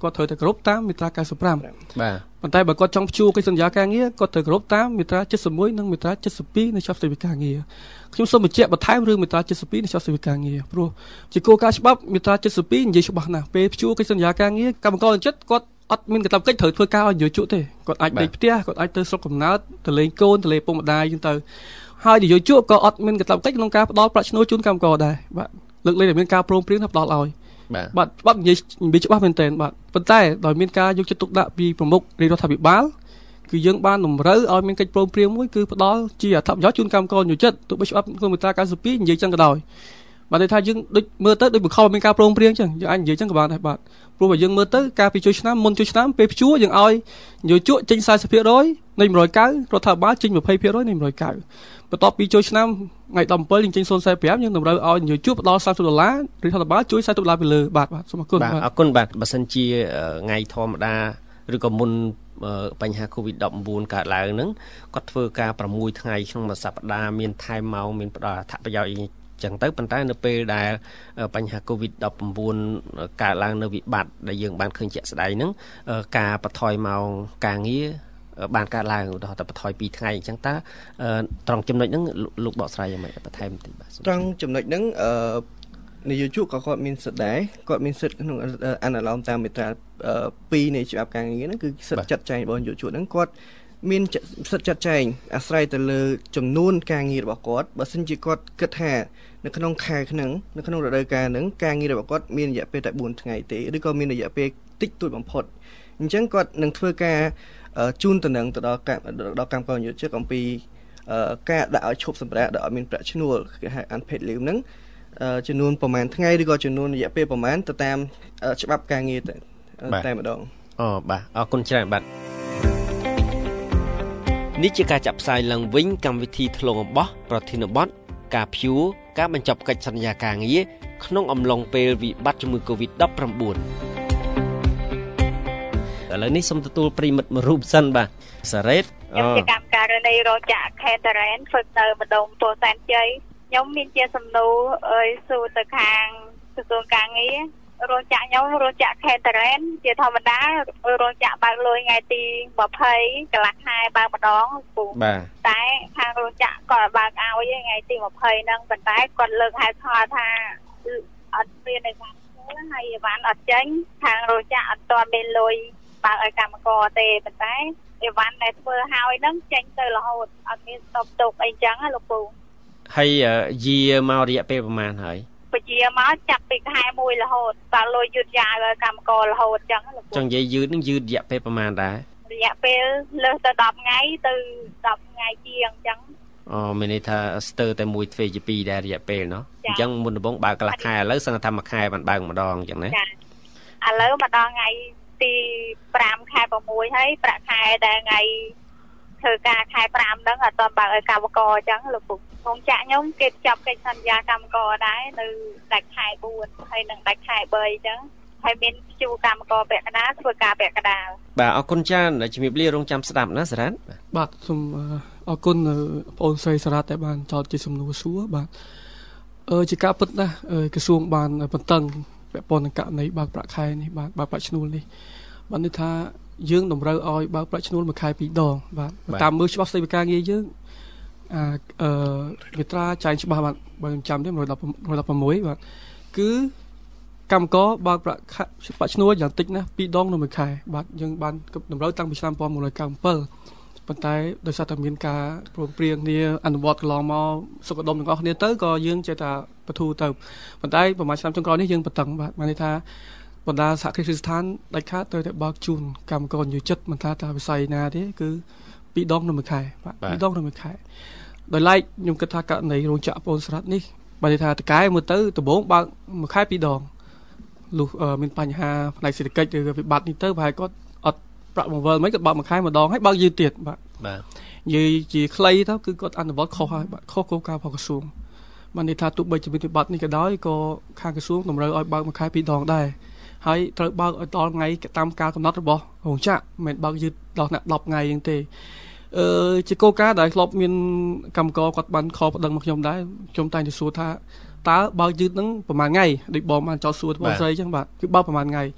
គាត់ត្រូវតែគោរពតាមមាត្រា95 បាទប៉ុន្តែបើគាត់ចង់ព្យួរកិច្ចសន្យាការងារគាត់ត្រូវគោរពតាមមាត្រា71និងមាត្រា72នៃច្បាប់ស្តីពីការងារខ្ញុំសូមបញ្ជាក់បន្ថែមរឿងមាត្រា72នៃច្បាប់ស្តីពីការងារព្រោះជាគោលការណ៍ច្បាប់មាត្រា72និយាយច្បាស់ណាស់ពេលព្យួរកិច្ចសន្យាការងារកម្មករចិត្តគាត់អត់មានកាតព្វកិច្ចត្រូវធ្វើការឲ្យនិយោជកទេគាត់អាចដេកផ្ទះគាត់អាចទៅស្រុកកំណើតទៅលេងកូនទៅលេងពុកម្ដាយចឹងទៅហើយនិយោជកក៏អត់មានកាតព្វកិច្ចក្នុងការផ្ដល់ប្រាក់ឈ្នួលជូនកម្មករដែរបាទលើកលែងតែមានការព្រមព្រៀងថាផ្ដល់ឲ្យបាទច្បាប់និយាយច្បាស់មែនទែនបាទប៉ុន្តែដោយមានការយកចិត្តទុកដាក់ពីប្រមុខរាជរដ្ឋាភិបាលគឺយើងបានតម្រូវឲ្យមានកិច្ចព្រមព្រៀងមួយគឺផ្ដល់ជាអត្ថប្រយោជន៍ជូនកម្មករនិយោជិតទោះបីច្បាប់ក្នុងមាត្រា92និយាយចឹងក៏ដោយបាទន័យថាយើងដូចមើលទៅដូចបង្ខំឲ្យមានការព្រមព្រៀងចឹងយើងអាចនិយាយចឹងក៏បានដែរបាទព្រោះបើយើងមើលទៅការពីជួយឆ្នាំមុនជួយឆ្នាំពេលព្យួរយើងឲ្យនិយោជកចេញ 40% នៃ190រដ្ឋាភិបាលចេញ 20% នៃ190បន្ទាប់ពីជួយឆ្នាំថ្ងៃ17យើងចេញ 0.45 យើងតម្រូវឲ្យនិយោជកផ្ដល់$30រដ្ឋាភិបាលជួយ$40ពីលើបាទសូមអរគុណបាទអរគុណបាទបើសិនជាថ្ងៃធម្មតាឬក៏មុនបញ្ហា COVID-19 កើតឡើងហ្នឹងគាត់ធ្វើការ6ថ្ងៃក្នុងមួយសប្តាហ៍មានថែមម៉ោងមានផ្ដល់អត្ថប្រយោជន៍ចឹងទៅប៉ុន្តែនៅពេលដែលបញ្ហា COVID-19 កើតឡើងនៅវិបត្តិដែលយើងបានឃើញជាក់ស្ដែងហ្នឹងការបន្ថយម៉ោងការងារបានកើតឡើងឧទាហរណ៍តែបន្ថយ2ថ្ងៃអញ្ចឹងតើត្រង់ចំណុចហ្នឹងលោកបកស្រាយយ៉ាងម៉េចបន្ថែមបន្តិចបាទត្រង់ចំណុចហ្នឹងនាយកក៏គាត់មានសិទ្ធិដែរគាត់មានសិទ្ធិក្នុងអនុលោមតាមមាត្រា2នៃច្បាប់ការងារហ្នឹងគឺសិទ្ធិចាត់ចែងរបស់នាយកហ្នឹងគាត់មានសិទ្ធិចាត់ចែងអាស្រ័យទៅលើចំនួនការងាររបស់គាត់បើសិនជាគាត់គិតថានៅក្នុងខែហ្នឹងនៅក្នុងរដូវកាលហ្នឹងការងាររបស់គាត់មានរយៈពេលតែ4ថ្ងៃទេឬក៏មានរយៈពេលតិចតួចបំផុតអញ្ចឹងគាត់នឹងធ្វើការជូនតំណែងទៅដល់កម្មករនិយោជកអំពីការដាក់ឲ្យឈប់សម្រាកដែលអត់មានប្រាក់ឈ្នួលគេហៅ unpaid leave ហ្នឹងចំនួនប្រហែលថ្ងៃឬក៏ចំនួនរយៈពេលប្រហែលទៅតាមច្បាប់ការងារតែម្ដងបាទអរគុណច្រើនបាទនេះជាការចាក់ផ្សាយឡើងវិញកម្មវិធីថ្លងអំបោះប្រធានបទការព្យួរការបញ្ចប់កិច្ចសន្យាការងារក្នុងអំឡុងពេលវិបត្តិជំងឺ COVID-19 ឥឡូវនេះសូមទទួលប្រិមិត្តមួយរូបសិនបាទសារ៉េតខ្ញុំជាកម្មការនៃរោងចក្រ Catherine ធ្វើនៅម្ដុំពោធិ៍សែនជ័យខ្ញុំមានជាសំណួរសួរទៅខាងក្រសួងការងាររោងចក្រខ្ញុំរោងចក្រ Catherine ជាធម្មតារោងចក្របើកលុយថ្ងៃទី20កន្លះខែបើកម្ដងពូតែខាងរោងចក្រគាត់បើកឲ្យថ្ងៃទី20ហ្នឹងប៉ុន្តែគាត់លើកហេតុផលថាអត់មានអីវ៉ាន់ហើយអីវ៉ាន់អត់ចេញខាងរោងចក្រអត់ទាន់មានលុយបើកឲ្យកម្មករទេប៉ុន្តែអីវ៉ាន់ដែលធ្វើហើយហ្នឹងចេញទៅរហូតអត់មានស្តុកទុកអីចឹងណាលោកពូហើយយាមករយៈពេលប្រហែលហើយពជាមកចាប់ពីខែ1រហូតបើលុយយឺតយ៉ាវឲ្យកម្មកររហូតចឹងលោកពូចង់និយាយយឺតនឹងយឺតរយៈពេលប្រហែលដែររយៈពេលលើសទៅ10ថ្ងៃទៅ10ថ្ងៃជាងចឹងមានន័យថាស្ទើរតែមួយទ្វេជា2ដែររយៈពេលណោះអញ្ចឹងមុនដំបូងបើកកន្លះខែឥឡូវសឹងថាមួយខែបានបើកម្ដងអញ្ចឹងណាចាឥឡូវម្ដងថ្ងៃទី5ខែ6ហើយប្រាក់ខែដែលថ្ងៃធ្វើការខែ5ហ្នឹងអត់ទាន់បើកឲ្យកម្មករអញ្ចឹងលោកពុករោងចក្រខ្ញុំគេចាប់កិច្ចសន្យាកម្មករដែរនៅដាច់ខែ4ហើយនឹងដាច់ខែ3អញ្ចឹងហើយមានព្យួរកម្មករពាក់កណ្ដាលធ្វើការពាក់កណ្ដាលបាទអរគុណច្រើនជំរាបលារងចាំស្ដាប់ណាសារ៉ាត់បាទសូមអរគុណបងអូនស្រីសារ៉ាត់ដែលបានចោទជាសំណួរសួរបាទជាការពិតណាស់ក្រសួងបានបន្តឹងពាក់ព័ន្ធនឹងករណីបើកប្រាក់ខែនេះបាទបើកប្រាក់ឈ្នួលនេះបានន័យថាយើងតម្រូវឲ្យបើកប្រាក់ឈ្នួលមួយខែ2ដងបាទតាមមើលច្បាប់ស្តីពីការងារយើងមាត្រាចែងច្បាស់បាទបើខ្ញុំចាំទេ116បាទគឺកម្មករបើកប្រាក់ឈ្នួលយ៉ាងតិចណាស់2ដងនៅមួយខែបាទយើងបានតម្រូវតាំងពីឆ្នាំ1997ប៉ុន្តែដោយសារតែមានការព្រមព្រៀងគ្នាអនុវត្តកន្លងមកសុខដុមទាំងអស់គ្នាទៅក៏យើងចេះតែបទូទៅប៉ុន្តែប្រហែលឆ្នាំចុងក្រោយនេះយើងបន្តឹងបាទមានន័យថាបណ្ដាសហគ្រាសស្ថានដាច់ខាតត្រូវតែបើកជូនកម្មករនិយោជិតមិនថាតាវិស័យណាទេគឺ2ដងនៅមួយខែបាទ2ដងនៅមួយខែដោយឡែកខ្ញុំគិតថាករណីរោងចក្រប្អូនស្រាត់នេះបើនិយាយថាតកែមើលទៅដំបូងបើកមួយខែ2ដងលុះមានបញ្ហាផ្នែកសេដ្ឋកិច្ចឬវិបត្តិនេះទៅប្រហែលគាត់អត់ប្រាក់បង្វិលមិនគាត់បើកមួយខែម្ដងហើយបើកយឺតទៀតបាទនិយាយជាខ្លីទៅគឺគាត់អនុវត្តខុសហើយបាទខុសគោលការណ៍របស់ក្រសួងបានន័យថាទោះបីជាមានវិបត្តិនេះក៏ដោយក៏ខាងក្រសួងតម្រូវឲ្យបើកមួយខែ2ដងដែរហើយត្រូវបើកឲ្យដល់ថ្ងៃតាមការកំណត់របស់រោងចក្រមិនមែនបើកយឺតដល់10ថ្ងៃអញ្ចឹងទេជាគោលការណ៍ដែលធ្លាប់មានកម្មករគាត់បានខលប្តឹងមកខ្ញុំដែរខ្ញុំតែងតែសួរថាតើបើកយឺតហ្នឹងប្រហែលថ្ងៃដូចបងបានចោទសួរបងស្រីអញ្ចឹងបាទគឺបើកប្រហែលថ្ងៃ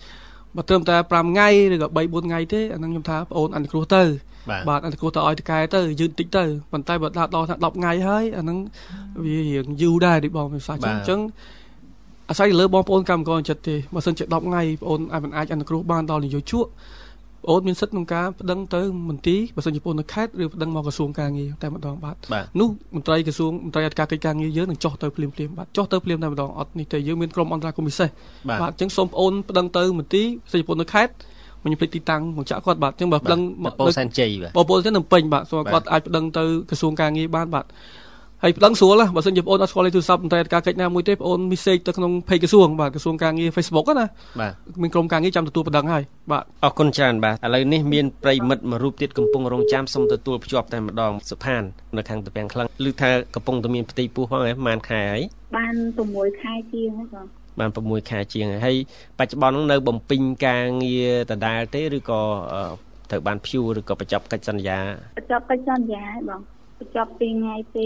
បើត្រឹមតែ5ថ្ងៃឬក៏3 4ថ្ងៃទេអាហ្នឹងខ្ញុំថាបងអូនអនុគ្រោះទៅបាទអនុគ្រោះទៅឲ្យតកែទៅយឺតតិចទៅប៉ុន្តែបើដល់ថា10ថ្ងៃហើយអាហ្នឹងវារៀងយូរដែរទីបងភាសាអញ្ចឹងអាស្រ័យលើបងប្អូនកម្មករចិត្តទេបើសិនជា10ថ្ងៃបងអូនអាចអនុគ្រោះបានដល់នយោជកបងអូនមានសិទ្ធិក្នុងការប្តឹងទៅមន្ទីរបើសិនជាបងនៅខេត្តឬប្តឹងមកក្រសួងការងារតែម្ដងបាទនោះមន្ត្រីក្រសួងមន្ត្រីអធិការកិច្ចការងារយើងនឹងចុះទៅភ្លាមបាទចុះទៅភ្លាមតែម្ដងអត់នេះទេយើងមានក្រុមអន្តរាគមន៍ពិសេសបាទអញ្ចឹងសូមបងអូនប្តឹងទៅមន្ទីរបើសិនជាបងនៅខេត្តខ្ញុំភ្លេចទីតាំងមកចាក់គាត់បាទអញ្ចឹងបើប្តឹងមកពោធិ៍សែនជ័យបាទបងប្អូនទៅនឹងពេញបាទសូមគាត់អាចប្តឹងទៅក្រសួងការងារបានបាទហើយប្តឹងស្រួលណាបើសិនជាបងអូនអត់ស្គាល់លេខទូរស័ព្ទមន្ត្រីអធិការកិច្ចណាមួយទេបងអូន message ទៅក្នុង page ក្រសួងបាទក្រសួងការងារ Facebook ណាបាទមានក្រុមការងារចាំទទួលប្តឹងហើយបាទអរគុណច្រើនបាទឥឡូវនេះមានប្រិមិត្តមួយរូបទៀតកំពុងរងចាំសូមទទួលភ្ជាប់តែម្ដងសុផាននៅខាងតាពាំងខ្លឹងឮថាកំពុងតែមានផ្ទៃពោះផងហ៎ប្រហែលខែហើយបាន6ខែជាងហ្នឹងបាទបាន6ខែជាងហើយបច្ចុប្បន្ននៅបំពេញការងារដដែលទេឬក៏ត្រូវបានព្យួរឬក៏បញ្ចប់កិច្ចសន្យាបញ្ចប់កិច្ចសន្យាហើយបងបញ្ចប់ពីថ្ងៃទី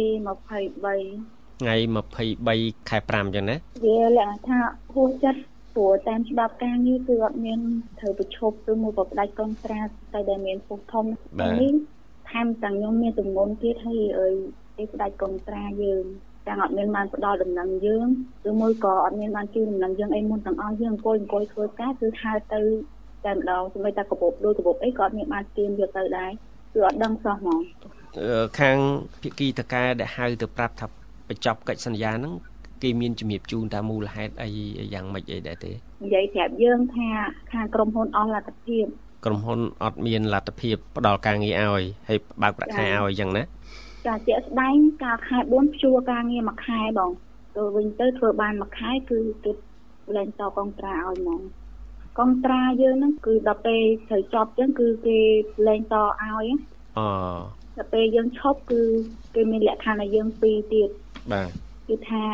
23 ថ្ងៃ23ខែ5អញ្ចឹងណាវាលក្ខណៈថាហួសចិត្តព្រោះតាមច្បាប់ការងារគឺអត់មានត្រូវប្រឈប់ឬមួយក៏ផ្ដាច់កុងត្រាតែដែលមានពុះធំនេះថែមទាំងខ្ញុំមានទម្ងន់ទៀតហើយគេផ្ដាច់កុងត្រាយើងទាំងអត់មានបានផ្ដល់ដំណឹងយើងឬមួយក៏អត់មានបានជួយដំណឹងយើងអីមុនទាំងអស់យើងអង្គុយធ្វើការគឺហៅទៅតែម្ដងសម្រាប់តែកាបូបដូចកាបូបអីក៏អត់មានបានទៀមយកទៅដែរគឺអត់ដឹងសោះហ្មងខាងភាគីតកែដែលហៅទៅប្រាប់ថាបញ្ចប់កិច្ចសន្យាហ្នឹងគេមានជំរាបជូនតាមមូលហេតុអីយ៉ាងម៉េចអីដែរទេនិយាយប្រាប់យើងថាខាងក្រុមហ៊ុនអស់លទ្ធភាពក្រុមហ៊ុនអត់មានលទ្ធភាពផ្ដល់ការងារឲ្យហើយបើកប្រាក់ខែឲ្យអញ្ចឹងណាចាជាក់ស្ដែងការខែ4ព្យួរការងារមួយខែបងទៅវិញទៅធ្វើបានមួយខែគឺគេលែងតកុងត្រាឲ្យហ្មងកុងត្រាយើងហ្នឹងគឺដល់ពេលត្រូវចប់អញ្ចឹងគឺគេលែងតឲ្យដល់ពេលយើងឈប់គឺគេមានលក្ខខណ្ឌឲ្យយើង2ទៀតបាទគឺថា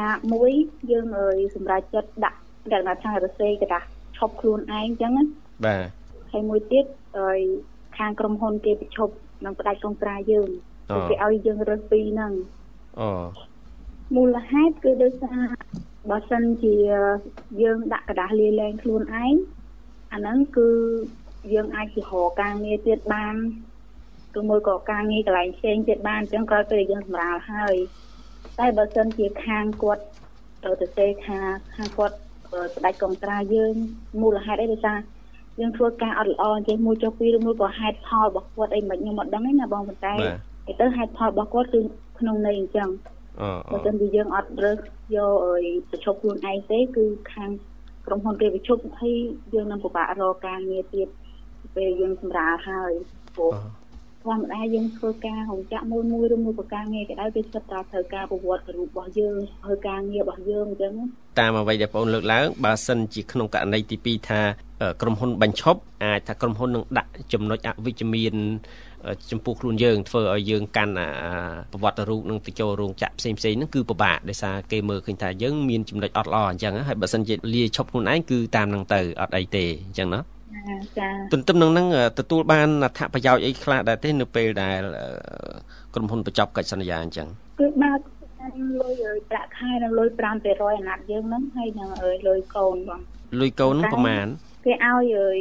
1យើងសម្រាប់ចិត្តដាក់លក្ខណៈថារសេកដាស់ឈប់ខ្លួនឯងអញ្ចឹងណាបាទហើយមួយទៀតខាងក្រុមហ៊ុនគេប្រឈប់នឹងផ្ដាច់កុងត្រាយើងគេឲ្យយើងរើស2ហ្នឹងមូលហេតុគឺដោយសារបើសិនជាយើងដាក់กระดาษលាលែងខ្លួនឯងអាហ្នឹងគឺយើងអាចទៅរកការងារទៀតបានគឺមួយក៏ការងារកន្លែងផ្សេងទៀតបានអញ្ចឹងក្រោយពេលយើងសម្រាលហើយតែបើសិនជាខាងគាត់ទៅសេខាងគាត់ផ្ដាច់កុងត្រាយើងមូលហេតុអីដោយសារយើងធ្វើការអត់ល្អអញ្ចឹងមួយចុះពីរឬមួយក៏ហេតុផលរបស់គាត់អីមិនខ្ញុំអត់ដឹងទេណាបងប៉ុន្តែទៅហេតុផលរបស់គាត់គឺក្នុងន័យអញ្ចឹងបើមិនជាយើងអត់រើសយកប្រឈប់ខ្លួនឯងទេគឺខាងក្រុមហ៊ុនគេប្រឈប់ហើយយើងនឹងពិបាករកការងារទៀតពេលយើងសម្រាលហើយព្រោះធម្មតាយើងធ្វើការរោងចក្រមួយឬមួយក៏ការងារក៏ដោយគេសិតតែត្រូវការប្រវត្តិរូបរបស់យើងធ្វើការងាររបស់យើងអញ្ចឹងតាមអ្វីដែលបងលើកឡើងបើសិនជាក្នុងករណីទី2ថាក្រុមហ៊ុនបញ្ឈប់អាចថាក្រុមហ៊ុននឹងដាក់ចំណុចអវិជ្ជមានចំពោះខ្លួនយើងធ្វើឲ្យយើងកាន់ប្រវត្តិរូបនឹងទៅចូលរោងចក្រផ្សេងៗហ្នឹងគឺពិបាកដោយសារគេមើលឃើញថាយើងមានចំណុចអត់ល្អអញ្ចឹងហើយបើសិនជាលាឈប់ខ្លួនឯងគឺតាមនឹងទៅអត់អីទេអញ្ចឹងណាចាទន្ទឹមនឹងហ្នឹងទទួលបានអត្ថប្រយោជន៍អីខ្លះដែរទេនៅពេលដែលក្រុមហ៊ុនបញ្ចប់កិច្ចសន្យាអញ្ចឹងគឺបាទលុយប្រាក់ខែនិងលុយ5%អាណត្តិយើងហ្នឹងហើយនឹងលុយកូនបងលុយកូនប្រហែលគេឲ្យ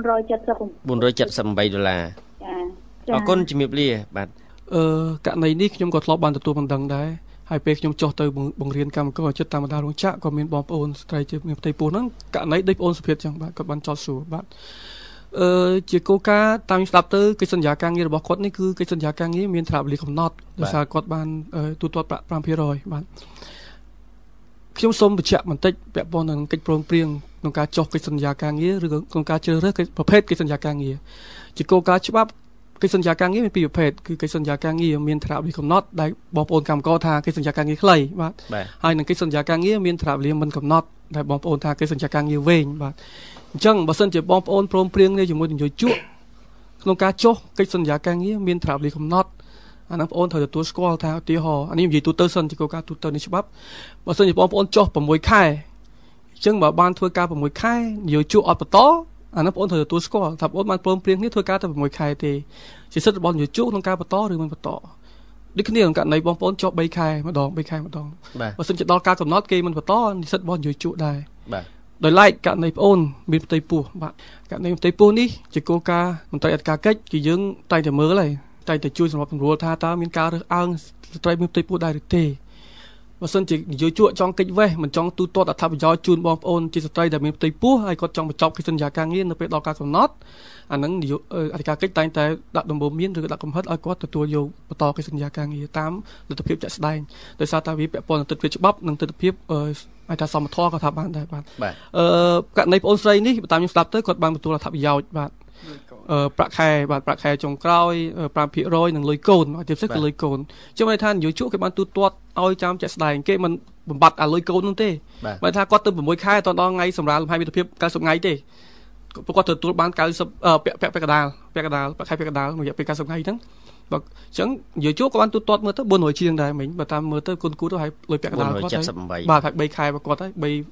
$478ចាអរគុណជំរាបលាបាទករណីនេះខ្ញុំក៏ធ្លាប់បានទទួលបណ្ដឹងដែរហើយពេលខ្ញុំចុះទៅបង្រៀនកម្មករចិត្តតាមបណ្ដារោងចក្រក៏មានបងប្អូនស្ត្រីជាមានផ្ទៃពោះហ្នឹងករណីដូចបងប្អូនសុភាពចឹងបាទគាត់បានចោទសួរបាទជាគោលការណ៍តាមស្ដាប់ទៅកិច្ចសន្យាការងាររបស់គាត់នេះគឺកិច្ចសន្យាការងារមានត្រាវេលាកំណត់ដោយសារគាត់បានទូទាត់ប្រាក់ 5% បាទខ្ញុំសូមបញ្ជាក់បន្តិចពាក់ព័ន្ធនឹងកិច្ចព្រមព្រៀងក្នុងការចុះកិច្ចសន្យាការងារឬក្នុងការជ្រើសរើសប្រភេទកិច្ចសន្យាការងារជាគោលការណ៍ច្បាប់កិច្ចសន្យាការងារមានពីរប្រភេទគឺកិច្ចសន្យាការងារមានត្រាវេលាកំណត់ដែលបងប្អូនកម្មករថាកិច្ចសន្យាការងារខ្លីបាទហើយនឹងកិច្ចសន្យាការងារមានត្រាវេលាមិនកំណត់ដែលបងប្អូនថាកិច្ចសន្យាការងារវែងបាទអញ្ចឹងបើសិនជាបងប្អូនព្រមព្រៀងនេះជាមួយនយោជកក្នុងការចុះកិច្ចសន្យាការងារមានត្រាវេលាកំណត់អានោះបងប្អូនត្រូវទទួលស្គាល់ថាឧទាហរណ៍អានេះនិយាយទូទៅសិនជាគោលការណ៍ទូទៅនៃច្បាប់បើសិនជាបងប្អូនចុះ6ខែអញ្ចឹងបើបានធ្វើការ6ខែនយោជកអត់បន្តអានោះបងប្អូនត្រូវទទួលស្គាល់ថាបងប្អូនបានព្រមព្រៀងនេះធ្វើការតែ6ខែទេជាសិទ្ធិរបស់នយោជកក្នុងការបន្តឬមិនបន្តដូចគ្នាក្នុងករណីបងប្អូនចុះ3ខែម្ដង3ខែម្ដងបើសិនជាដល់ការកំណត់គេមិនបន្តនិស្សិតរបស់នយោជកដែរដោយឡែកករណីប្អូនមានផ្ទៃពោះបាទករណីផ្ទៃពោះនេះជាគោលការណ៍មន្ត្រីអធិការកិច្ចគឺយើងតែងតែមើលហើយតែងតែជួយសម្របសម្រួលថាតើមានការរើសអើងស្ត្រីមានផ្ទៃពោះដែរឬទេបើសិនជានិយោជកចង់កិច្ចវេះមិនចង់ទូទាត់អត្ថប្រយោជន៍ជូនបងប្អូនជាស្ត្រីដែលមានផ្ទៃពោះហើយគាត់ចង់បញ្ចប់កិច្ចសន្យាការងារនៅពេលដល់ការកំណត់អាហ្នឹងអធិការកិច្ចតែងតែដាក់ដំបូន្មានឬដាក់កំហិតឲ្យគាត់ទទួលយកបន្តកិច្ចសន្យាការងារតាមលទ្ធភាពជាក់ស្ដែងដោយសារតែវាពាក់ព័ន្ធនឹងទិដ្ឋភាពច្បាប់និងទិដ្ឋភាពអាចថាសមធម៌ក៏ថាបានដែរបាទករណីប្អូនស្រីនេះតាមខ្ញុំស្ដាប់ទៅគាត់បានទទួលអត្ថប្រយោជន៍បាទប្រាក់ខែចុងក្រោយ 5% និងលុយកូនឲ្យទៀតគឺលុយកូនជឿមិនថានយោជកគេបានទូទាត់ឲ្យចាំជាក់ស្ដែងគេមិនបំបត្តិអាលុយកូននោះទេបើថាគាត់ទៅ6ខែតដល់ថ្ងៃសម្រាប់លំហែមិត្តភាព90ថ្ងៃទេព្រោះគាត់ទទួលបាន90ពាក់កដាលប្រាក់ខែពាក់កដាលរយៈពេល90ថ្ងៃហ្នឹងបើអញ្ចឹងនយោជកក៏បានទូទាត់មើលទៅ400ជាងដែរមិញបើតាមមើលទៅគុណគូទៅឲ្យលុយពាក់កដាលគាត់ហើយបាទហើយ3ខែរបស់គាត់ហើយ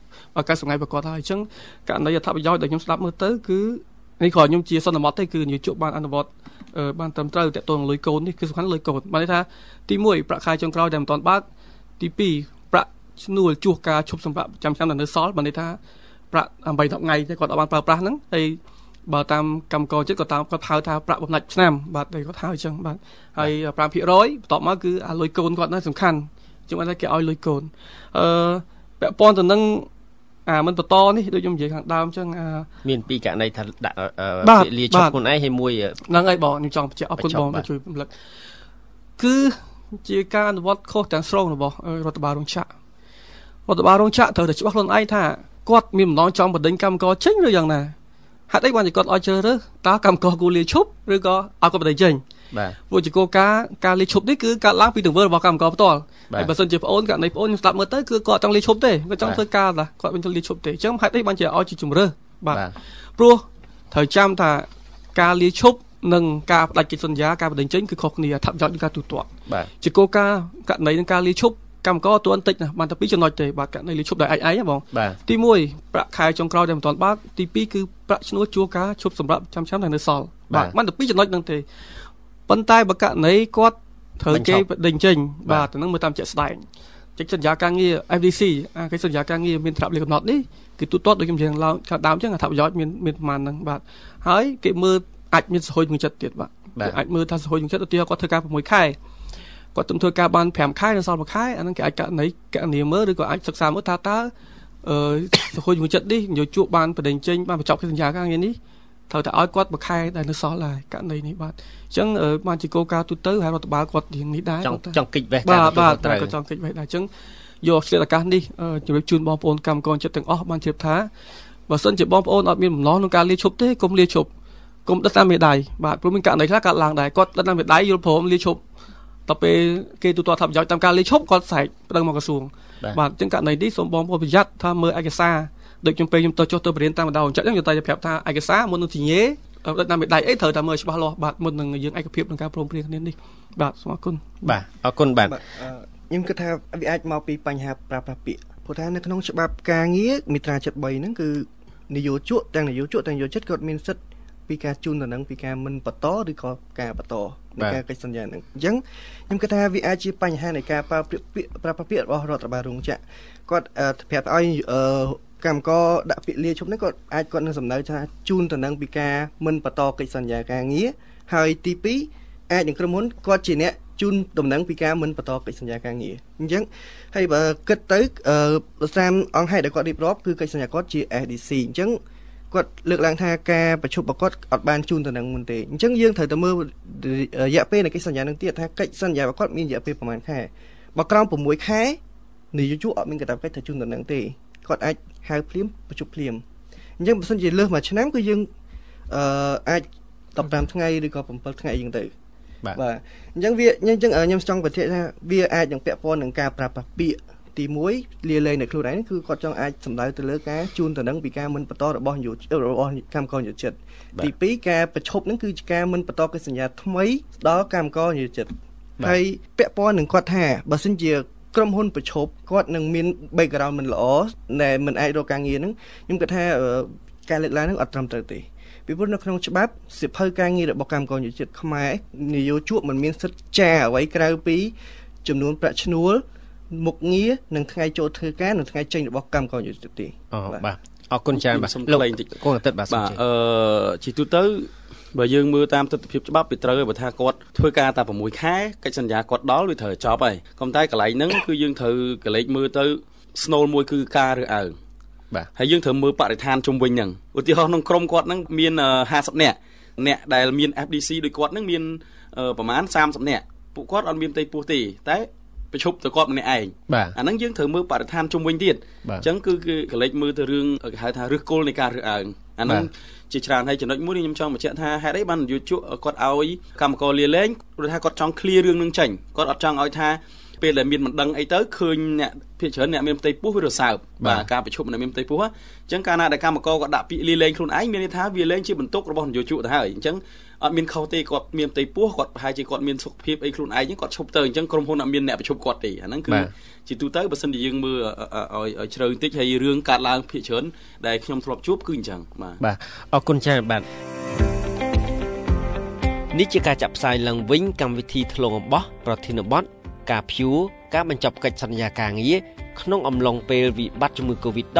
90ថ្ងៃរបស់គាត់ហើយអញ្ចឹងករណីអត្ថប្រយោជន៍ដែលខ្ញុំស្ដាប់មើលទៅគឺនេះក៏ខ្ញុំជាសន្មតទេគឺនយោជកបានអនុវត្តបានត្រឹមត្រូវតាក់ទងលុយកូននេះគឺសំខាន់លុយកូនបានន័យថាទី1ប្រាក់ខែចុងក្រោយដែលមិនទាន់បើកទី2ប្រាក់ឈ្នួលជួសការឈប់សម្រាប់ចាំឆ្នាំដែលនៅសល់បានន័យថាប្រាក់8-10ថ្ងៃទេគាត់អត់បានប្រើប្រាស់ហ្នឹងហើយបើតាមកម្មករចិត្តក៏តាមគាត់ហៅថាប្រាក់បំណាច់ឆ្នាំបាទតែគាត់ហៅអញ្ចឹងបាទហើយ 5% បន្ទាប់មកគឺអាលុយកូនគាត់ហ្នឹងសំខាន់ជាងបានថាគេឲ្យលុយកូនពាក់ព័ន្ធទៅនឹងមិនបន្តនេះដូចខ្ញុំនិយាយខាងដើមអញ្ចឹងមានពីរករណីថាដាក់ពាក្យលាឈប់ខ្លួនឯងហើយមួយហ្នឹងហើយបងខ្ញុំចង់បញ្ជាក់អរគុណបងជួយរំលឹកគឺជាការអនុវត្តខុសទាំងស្រុងរបស់រដ្ឋបាលរោងចក្រត្រូវតែច្បាស់ខ្លួនឯងថាគាត់មានបំណងចង់បណ្ដេញកម្មករចេញឬយ៉ាងណាហេតុអីបានជាគាត់ឲ្យជ្រើសរើសតើកម្មករគួរលាឈប់ឬក៏ឲ្យគាត់បណ្ដេញចេញបាទព្រោះជាគោលការណ៍ការលាឈប់នេះគឺកើតឡើងពីទង្វើរបស់កម្មករផ្ទាល់ហើយបើសិនជាបងអូនករណីបងអូនខ្ញុំស្ដាប់មើលទៅគឺគាត់ចង់លាឈប់ទេគាត់ចង់ធ្វើការគាត់មិនចង់លាឈប់ទេអញ្ចឹងហេតុអីបានជាឲ្យជាជំរើសបាទព្រោះត្រូវចាំថាការលាឈប់និងការផ្ដាច់កិច្ចសន្យាការបណ្ដេញចេញគឺខុសគ្នាអត្ថប្រយោជន៍និងការទូទាត់ជាគោលការណ៍ករណីនឹងការលាឈប់កម្មករទាន់តិចណាស់បានតែ2ចំណុចទេបាទករណីលាឈប់ដោយឯងបងទី1ប្រាក់ខែចុងក្រោយដែលមិនទាន់បើកទី2គឺប្រាក់ឈ្នួលជួសការឈប់សម្រាប់ចាំដែលនៅសល់បាទបានតែ2ចំណុចហ្នឹងទេប៉ុន្តែបើករណីគាត់ត្រូវគេបណ្ដេញចេញបាទទៅនឹងមើលតាមជាក់ស្ដែងកិច្ចសន្យាការងារ FDC កិច្ចសន្យាការងារមានត្រាប់លេខកំណត់នេះគឺទូទាត់ដូចខ្ញុំនិយាយឡើងខាងដើមអញ្ចឹងអត្ថប្រយោជន៍មានប្រមាណហ្នឹងបាទហើយគេមើលអាចមានសហួយជំងឺចិត្តទៀតបាទអាចមើលថាសហួយជំងឺចិត្តឧទាហរណ៍គាត់ធ្វើការ6ខែគាត់ទំធ្វើការបាន5ខែនៅសល់1ខែអាហ្នឹងគេអាចកណនីមើលឬក៏អាចសិក្សាមើលថាតើសហួយជំងឺចិត្តនេះនយោជកបានបណ្ដេញចេញបានបញ្ចប់កិច្ចសន្យាការងារនេះត្រូវតែឲ្យគាត់1ខែដែលនៅសល់ដែរករណីនេះបាទអញ្ចឹងបានជាគោលការណ៍ទូទៅហើយរដ្ឋបាលគាត់រៀងនេះដែរចង់កិច្ចវេះបាទក៏ចង់កិច្ចវេះដែរអញ្ចឹងយកឆ្លៀតឱកាសនេះជម្រាបជូនបងប្អូនកម្មករចិត្តទាំងអស់បានជ្រាបថាបើសិនជាបងប្អូនអត់មានបំណងក្នុងការលាឈប់ទេកុំលាឈប់កុំដិតតាមមេដៃបាទព្រោះមានករណីខ្លះកើតឡើងដែរគាត់ដិតតាមមេដៃយល់ព្រមលាឈប់ដល់ពេលគេទូទាត់ថាប្រយោជន៍តាមការលាឈប់គាត់ស្រែកប្តឹងមកក្រសួងបាទអញ្ចឹងករណីនេះសូមបងប្អូនប្រយ័ត្នថាមើលឯកសារដូចខ្ញុំខ្ញុំទៅចុះទៅបរៀនតាមបណ្ដាអញ្ចឹងខ្ញុំតែប្រាប់ថាឯកសារមុននឹងជាញេដិតតាមមេដៃអីត្រូវតែមើលច្បាស់លាស់បាទមុននឹងយើងឯកភាពក្នុងការព្រមព្រៀងគ្នានេះបាទសូមអរគុណបាទអរគុណបាទខ្ញុំគិតថាវាអាចមកពីបញ្ហាប្រើប្រាស់ពាក្យព្រោះថានៅក្នុងច្បាប់ការងារមាត្រា73ហ្នឹងគឺនយោជកទាំងនយោជកទាំងនយោជិតគាត់មានសិទ្ធិពីការជូនដំណឹងពីការមិនបន្តឬក៏ការបន្តនៃការកិច្ចសន្យាហ្នឹងអញ្ចឹងខ្ញុំគិតថាវាអាចជាបញ្ហានៃការប្រើប្រាស់ពាក្យរបស់រដ្ឋបាលរោងចក្រគាត់ប្រាប់ឲ្យកម្មករដាក់ពាក្យលាឈប់នេះគាត់នឹងសំដៅថាជូនដំណឹងពីការមិនបន្តកិច្ចសន្យាការងារហើយទី2អាចនឹងក្រុមហ៊ុនគាត់ជាអ្នកជូនដំណឹងពីការមិនបន្តកិច្ចសន្យាការងារអញ្ចឹងហើយបើគិតទៅតាមអង្គហេតុដែលគាត់រៀបរាប់គឺកិច្ចសន្យាគាត់ជា SDC អញ្ចឹងគាត់លើកឡើងថាការប្រជុំរបស់គាត់អត់បានជូនដំណឹងមុនទេអញ្ចឹងយើងត្រូវតែមើលរយៈពេលនៃកិច្ចសន្យានឹងទៀតថាកិច្ចសន្យារបស់គាត់មានរយៈពេលប្រហែលខែបើក្រោម6ខែនយោជកអត់មានកាតព្វកិច្ចថាជូនដំណឹងទេគាត់អាចហៅភ្លាមប្រជុំភ្លាមអញ្ចឹងបើសិនជាលើសមួយឆ្នាំគឺយើងអាច15ថ្ងៃឬក៏7ថ្ងៃអីចឹងទៅបាទអញ្ចឹងខ្ញុំចង់បញ្ជាក់ថាវាអាចនឹងពាក់ព័ន្ធនឹងការប្រើប្រាស់ពាក្យទី1លាលែងនៅខ្លួនឯងគឺគាត់ចង់អាចសម្ដៅទៅលើការជូនដំណឹងពីការមិនបន្តរបស់កម្មករនយោជិតទី2ការប្រឈប់ហ្នឹងគឺជាការមិនបន្តកិច្ចសន្យាថ្មីដល់កម្មករនយោជិតហើយពាក់ព័ន្ធនឹងគាត់ថាបើសិនជាក្រុមហ៊ុនប្រឈប់គាត់នឹងមាន background មិនល្អដែលមិនអាចរកការងារហ្នឹងខ្ញុំគិតថាការលើកឡើងហ្នឹងអត់ត្រឹមត្រូវទេពីព្រោះនៅក្នុងច្បាប់សិភៅការងាររបស់កម្មករនយោជិតខ្មែរនយោជកមិនមានសិទ្ធិចារអ្វីក្រៅពីចំនួនប្រាក់ឈ្នួលមុខងារនិងថ្ងៃចូលធ្វើការនិងថ្ងៃចេញរបស់កម្មករនយោជិតទេបាទអអរគុណច្រើនបាទលោកគង់ទឹកបាទជាទូទៅបើយើងមើលតាមទស្សនវិជ្ជាច្បាប់វាត្រូវបើថាគាត់ធ្វើការតែ6ខែកិច្ចសន្យាគាត់ដល់វាត្រូវចប់ហើយកុំតែកន្លែងហ្នឹងគឺយើងត្រូវកលេចមើលទៅស្នូលមួយគឺការរើសអើងបាទហើយយើងត្រូវមើលបរិស្ថានជុំវិញហ្នឹងឧទាហរណ៍ក្នុងក្រុមគាត់ហ្នឹងមាន50នាក់អ្នកដែលមាន FDC ដូចគាត់ហ្នឹងមានប្រហែល30នាក់ពួកគាត់អត់មានផ្ទៃពោះទេតែប្រជុំទៅគាត់ម្នាក់ឯងអាហ្នឹងយើងត្រូវមើលបរិស្ថានជុំវិញទៀតអញ្ចឹងគឺកលេចមើលទៅរឿងគេហៅថាឫសគល់នៃការរើសអើងអាហ្នឹងជាច្រើនហើយចំណុចមួយនេះខ្ញុំចង់បញ្ជាក់ថាហេតុអីបាននយោជកគាត់ឲ្យកម្មករលាលែងព្រោះថាគាត់ចង់ clear រឿងនឹងចេញគាត់អត់ចង់ឲ្យថាពេលដែលមានមិនដឹងអីទៅឃើញអ្នកភាគច្រើនអ្នកមានផ្ទៃពោះវារសើបបាទការប្រជុំអ្នកមានផ្ទៃពោះអញ្ចឹងកាលណាដែលកម្មករគាត់ដាក់ពាក្យលាលែងខ្លួនឯងមានន័យថាវាលែងជាបន្ទុករបស់នយោជកទៅហើយអញ្ចឹងអត់មានខុសទេគាត់មានផ្ទៃពោះគាត់ប្រហែលជាគាត់មានសុខភាពអីខ្លួនឯងគាត់ឈប់ទៅអញ្ចឹងក្រុមហ៊ុនអត់មានអ្នកប្រជុំគាត់ទេអាហ្នឹងគឺជាទូទៅបើសិនជាយើងមើលឲ្យជ្រៅបន្តិចហើយរឿងកាត់ឡើងភាគច្រើនដែលខ្ញុំធ្លាប់ជួបគឺអញ្ចឹងបាទអរគុណច្រើនបាទនេះជាការចាក់ផ្សាយឡើងវិញកម្មវិធីថ្លងអំបោះប្រធានបទការព្យួរការបញ្ចប់កិច្ចសន្យាការងារក្នុងអំឡុងពេលវិបត្តិជំងឺ Covid-19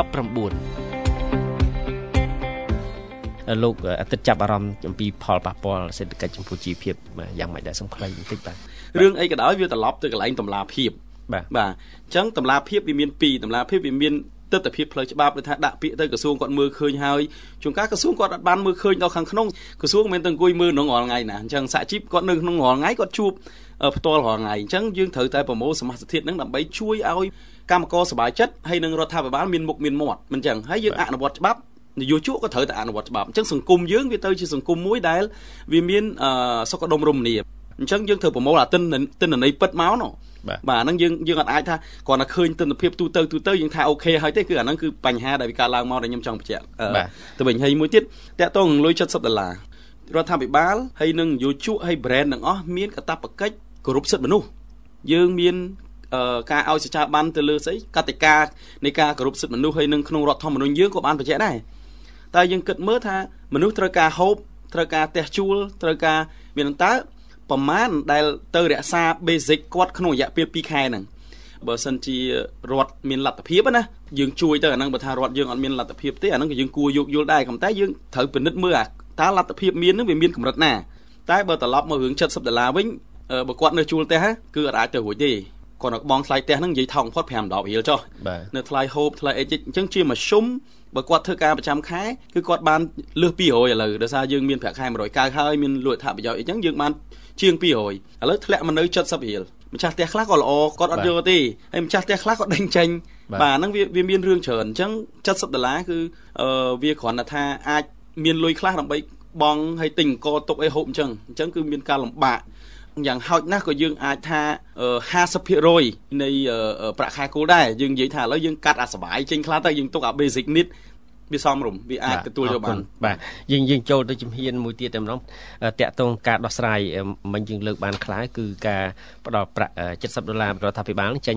លោកអតិថិចាប់អារម្មណ៍អំពីផលប៉ះពាល់សេដ្ឋកិច្ចចំពោះជីវភាពយ៉ាងម៉េចដែរសូមខ្លីបន្តិចបាទរឿងអីក៏ដោយវាត្រឡប់ទៅកន្លែងតម្លាភាពបាទអញ្ចឹងតម្លាភាពវាមាន2តម្លាភាពវាមានទស្សនវិជ្ជាផ្លូវច្បាប់ដូចថាដាក់ពាក្យទៅក្រសួងគាត់មើលឃើញហើយជួនកាលក្រសួងគាត់អត់បានមើលឃើញដល់ខាងក្នុងក្រសួងមិនមែនទៅអង្គុយមើលក្នុងរាល់ថ្ងៃណាអញ្ចឹងសហជីពគាត់នៅក្នុងរាល់ថ្ងៃគាត់ជួបផ្ទាល់រាល់ថ្ងៃអញ្ចឹងយើងត្រូវតែប្រមូលសមាជិកធាតុហ្នឹងដើម្បីជួយឲ្យកម្មករសប្បាយចិត្តហើយនឹងរដ្ឋាភិបាលមានមុខមានមាត់មិនអញ្ចឹងហើយយើងអនុវត្តច្បាប់នយោជកក៏ត្រូវតែអនុវត្តច្បាប់អញ្ចឹងសង្គមយើងវាទៅជាសង្គមមួយដែលវាមានសុខដុមរមនាអញ្ចឹងយើងត្រូវប្រមូលទិន្នន័យពិតមកណោះបាទហ្នឹងយើងអត់អាចថាគ្រាន់តែឃើញទិន្នភាពទូទៅយើងថាអូខេហើយទេគឺអាហ្នឹងគឺបញ្ហាដែលវាកើតឡើងមកដែលខ្ញុំចង់បញ្ជាក់ទៅវិញហើយមួយទៀតតាក់ទងនឹងលុយ$70រដ្ឋាភិបាលហើយនឹងនយោជកហើយ brand ទាំងអស់មានកាតព្វកិច្ចគោរពសិទ្ធិមនុស្សយើងមានការឲ្យសេចក្ដីបានទៅលើស្អីកតិកានៃការគោរពសិទ្ធិមនុស្សហើយនឹងក្នុងរដ្ឋធម្មនុញ្ញយើងក៏បានបញ្ជាក់ដែរតែយើងគិតមើលថាមនុស្សត្រូវការហូបត្រូវការផ្ទះជួលត្រូវការមានតើប្រមាណដែលទៅរក្សា basic គាត់ក្នុងរយៈពេល2ខែហ្នឹងបើសិនជារដ្ឋមានលទ្ធភាពណាយើងជួយទៅអាហ្នឹងបើថារដ្ឋយើងអត់មានលទ្ធភាពទេអាហ្នឹងក៏យើងគួរយោគយល់ដែរប៉ុន្តែយើងត្រូវពិនិត្យមើលតើលទ្ធភាពមានហ្នឹងវាមានកម្រិតណាតែបើត្រឡប់មករឿង$70វិញបើគាត់នៅជួលផ្ទះគឺអត់អាចទៅរួចទេគាត់នៅបងថ្លៃផ្ទះហ្នឹងនិយាយថោកបំផុត$5រៀលចុះនៅថ្លៃហូបថ្លៃអីអញ្ចឹងជាមធ្យមបើគាត់ធ្វើការប្រចាំខែគឺគាត់បានលើស200ឥឡូវដោយសារយើងមានប្រាក់ខែ190ហើយមានលក់ថាប្រយោជន៍អីចឹងយើងបានជាង200ឥឡូវធ្លាក់មកនៅ$70រៀលម្ចាស់ផ្ទះខ្លះក៏ល្អគាត់អត់យកទេហើយម្ចាស់ផ្ទះខ្លះក៏ដេញចេញបាទហ្នឹងវាមានរឿងច្រើនអញ្ចឹង$70គឺវាគ្រាន់តែថាអាចមានលុយខ្លះដើម្បីបងឲ្យទិញអង្គទុកអីហូបអញ្ចឹងគឺមានការលំបាកយ៉ាងហោចណាស់ក៏យើងអាចថា 50% នៃប្រាក់ខែគោលដែរយើងនិយាយថាឥឡូវយើងកាត់អាសបាយចេញខ្លះទៅយើងទុកអា basic need វាសមរម្យវាអាចទទួលយកបានបាទយើងចូលទៅជំហានមួយទៀតតែម្ដងតាក់ទងការដោះស្រាយមិនយើងលើកបានខ្លះគឺការផ្ដល់ប្រាក់$70រដ្ឋាភិបាលចេញ